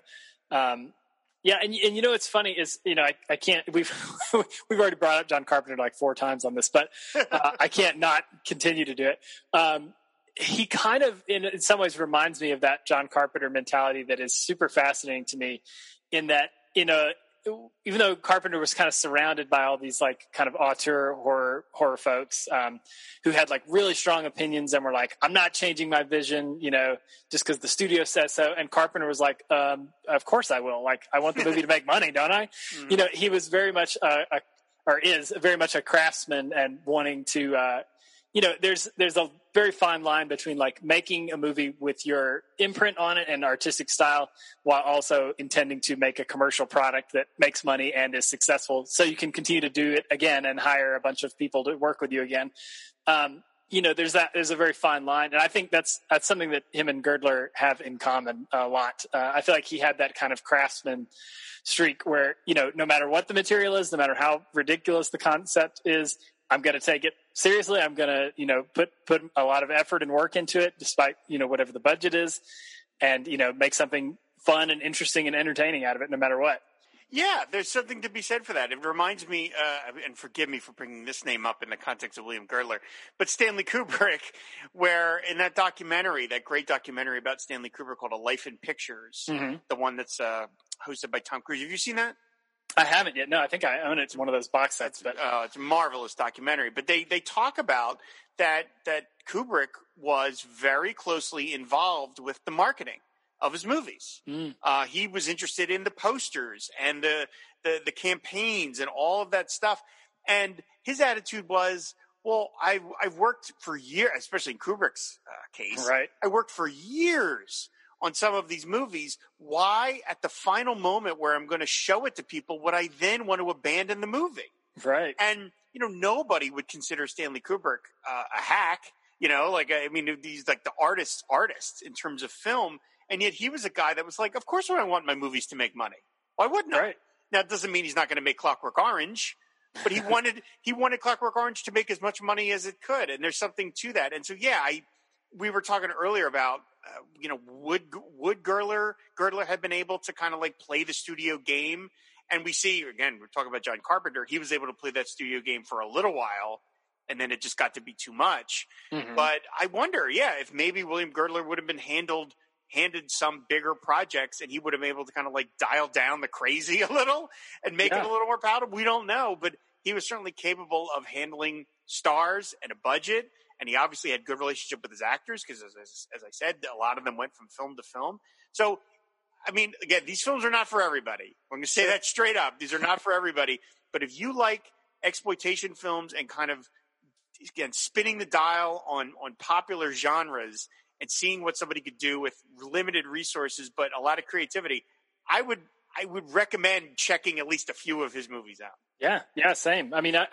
Yeah, and what's funny is, I can't, we've already brought up John Carpenter like 4 times on this, but I can't not continue to do it. He kind of, in some ways, reminds me of that John Carpenter mentality that is super fascinating to me, in that, even though Carpenter was kind of surrounded by all these like kind of auteur horror folks who had like really strong opinions and were like, I'm not changing my vision, just because the studio says so. And Carpenter was like, of course I will. Like, I want the movie to make money, don't I? Mm-hmm. He was very much is very much a craftsman and wanting to, there's a very fine line between like making a movie with your imprint on it and artistic style while also intending to make a commercial product that makes money and is successful, so you can continue to do it again and hire a bunch of people to work with you again. There's a very fine line. And I think that's something that him and Girdler have in common a lot. I feel like he had that kind of craftsman streak where, no matter what the material is, no matter how ridiculous the concept is, I'm going to take it seriously. I'm going to, put a lot of effort and work into it, despite, whatever the budget is, and, make something fun and interesting and entertaining out of it, no matter what. Yeah, there's something to be said for that. It reminds me, and forgive me for bringing this name up in the context of William Girdler, but Stanley Kubrick, where in that documentary, that great documentary about Stanley Kubrick called A Life in Pictures, mm-hmm. the one that's hosted by Tom Cruise. Have you seen that? I haven't yet. No, I think I own it. It's one of those box sets. But it's a marvelous documentary. But they talk about that Kubrick was very closely involved with the marketing of his movies. He was interested in the posters and the campaigns and all of that stuff. And his attitude was, well, I've worked for years, especially in Kubrick's case. Right. I worked for years on some of these movies. Why, at the final moment where I'm going to show it to people, would I then want to abandon the movie? Right. And, nobody would consider Stanley Kubrick a hack. He's like the artist in terms of film. And yet he was a guy that was like, of course I want my movies to make money. Why wouldn't I? Right. Now, it doesn't mean he's not going to make Clockwork Orange, but he wanted Clockwork Orange to make as much money as it could. And there's something to that. And so, we were talking earlier about, would Girdler had been able to kind of like play the studio game. And we see, again, we're talking about John Carpenter. He was able to play that studio game for a little while, and then it just got to be too much. Mm-hmm. But I wonder, if maybe William Girdler would have been handed some bigger projects, and he would have been able to kind of like dial down the crazy a little and make it a little more palatable. We don't know, but he was certainly capable of handling stars and a budget. And he obviously had good relationship with his actors because, as I said, a lot of them went from film to film. So, I mean, again, these films are not for everybody. I'm going to say that straight up. These are not for everybody. But if you like exploitation films and kind of, again, spinning the dial on popular genres and seeing what somebody could do with limited resources but a lot of creativity, I would recommend checking at least a few of his movies out. Yeah, same. I mean,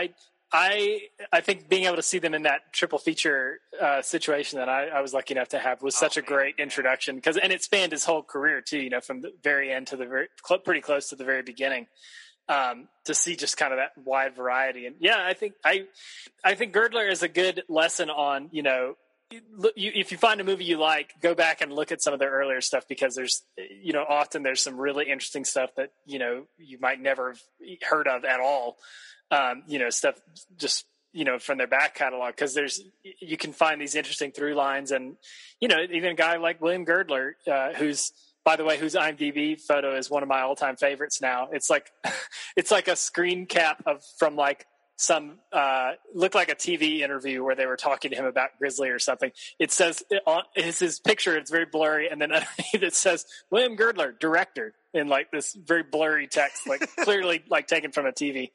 I think being able to see them in that triple feature situation that I was lucky enough to have was such a great introduction and it spanned his whole career too. From the very end to the pretty close to the very beginning, to see just kind of that wide variety. And I think Girdler is a good lesson on if you find a movie you like, go back and look at some of their earlier stuff because there's often there's some really interesting stuff that you might never have heard of at all. Stuff just, from their back catalog, because you can find these interesting through lines. And, even a guy like William Girdler, whose IMDb photo is one of my all time favorites now. It's like a screen cap from like some, looked like a TV interview where they were talking to him about Grizzly or something. It says it's his picture. It's very blurry. And then underneath it says William Girdler, director, in like this very blurry text, like clearly like taken from a TV.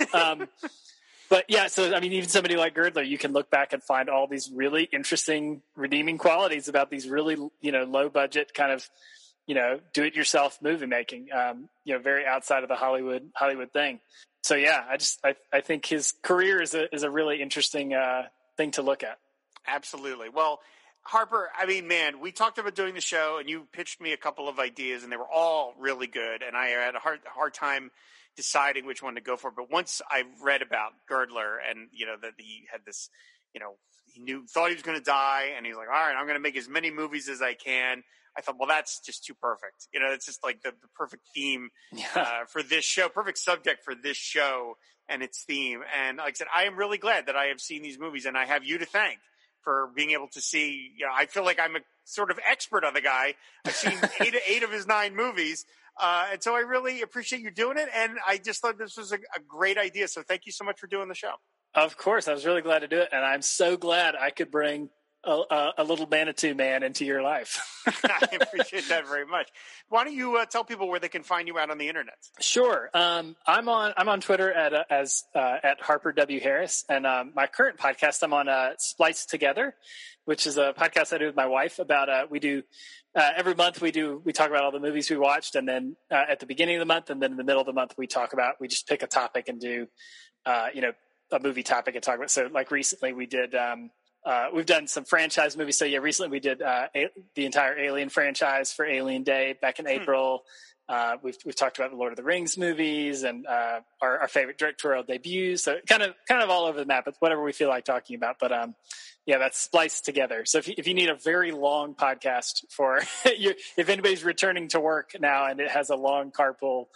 But so, I mean, even somebody like Girdler, you can look back and find all these really interesting redeeming qualities about these really, low budget kind of, do it yourself movie making, very outside of the Hollywood thing. So I think his career is a really interesting thing to look at. Absolutely. Well, Harper, I mean, man, we talked about doing the show, and you pitched me a couple of ideas, and they were all really good. And I had a hard time deciding which one to go for. But once I read about Girdler, and that he had this, thought he was going to die, and he's like, all right, I'm going to make as many movies as I can. I thought, well, that's just too perfect. It's just like the perfect theme for this show, perfect subject for this show and its theme. And like I said, I am really glad that I have seen these movies, and I have you to thank for being able to see. I feel like I'm a sort of expert on the guy. I've seen eight of his 9 movies. And so I really appreciate you doing it. And I just thought this was a great idea. So thank you so much for doing the show. Of course. I was really glad to do it. And I'm so glad I could bring a little Manitou Man into your life. I appreciate that very much. Why don't you tell people where they can find you out on the internet? Sure. I'm on Twitter at Harper W. Harris, and my current podcast I'm on Spliced Together, which is a podcast I do with my wife about we do every month we talk about all the movies we watched, and then at the beginning of the month and then in the middle of the month we just pick a topic and do a movie topic and talk about. So like recently we did we've done some franchise movies. So recently we did the entire Alien franchise for Alien Day back in April. We've talked about the Lord of the Rings movies and our favorite directorial debuts. So kind of all over the map. It's whatever we feel like talking about. But that's Spliced Together. So if you need a very long podcast for if anybody's returning to work now and it has a long carpool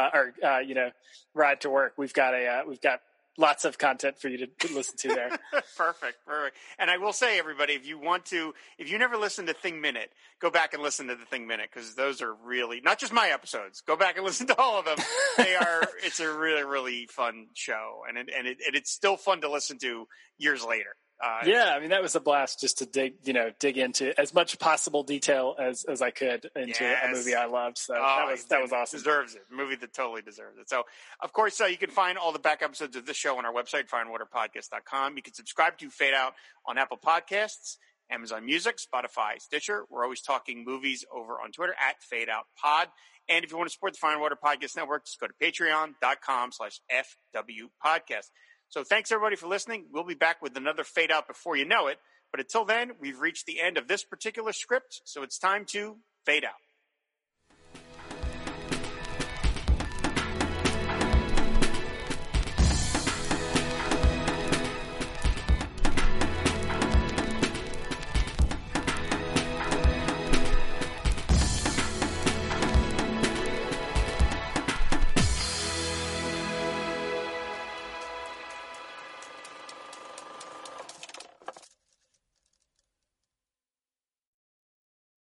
ride to work, we've got lots of content for you to listen to there. Perfect. And I will say, everybody, if you never listened to Thing Minute, go back and listen to the Thing Minute, because those are really not just my episodes. Go back and listen to all of them. It's a really, really fun show, and it's still fun to listen to years later. Yeah, I mean, that was a blast just to dig into as much possible detail as I could into a movie I loved. So that was awesome. Deserves it. A movie that totally deserves it. So, of course, you can find all the back episodes of this show on our website, fireandwaterpodcast.com. You can subscribe to Fade Out on Apple Podcasts, Amazon Music, Spotify, Stitcher. We're always talking movies over on Twitter at Fade Out Pod. And if you want to support the Fire and Water Podcast Network, just go to patreon.com/FW Podcast. So thanks, everybody, for listening. We'll be back with another Fade Out before you know it. But until then, we've reached the end of this particular script, so it's time to fade out.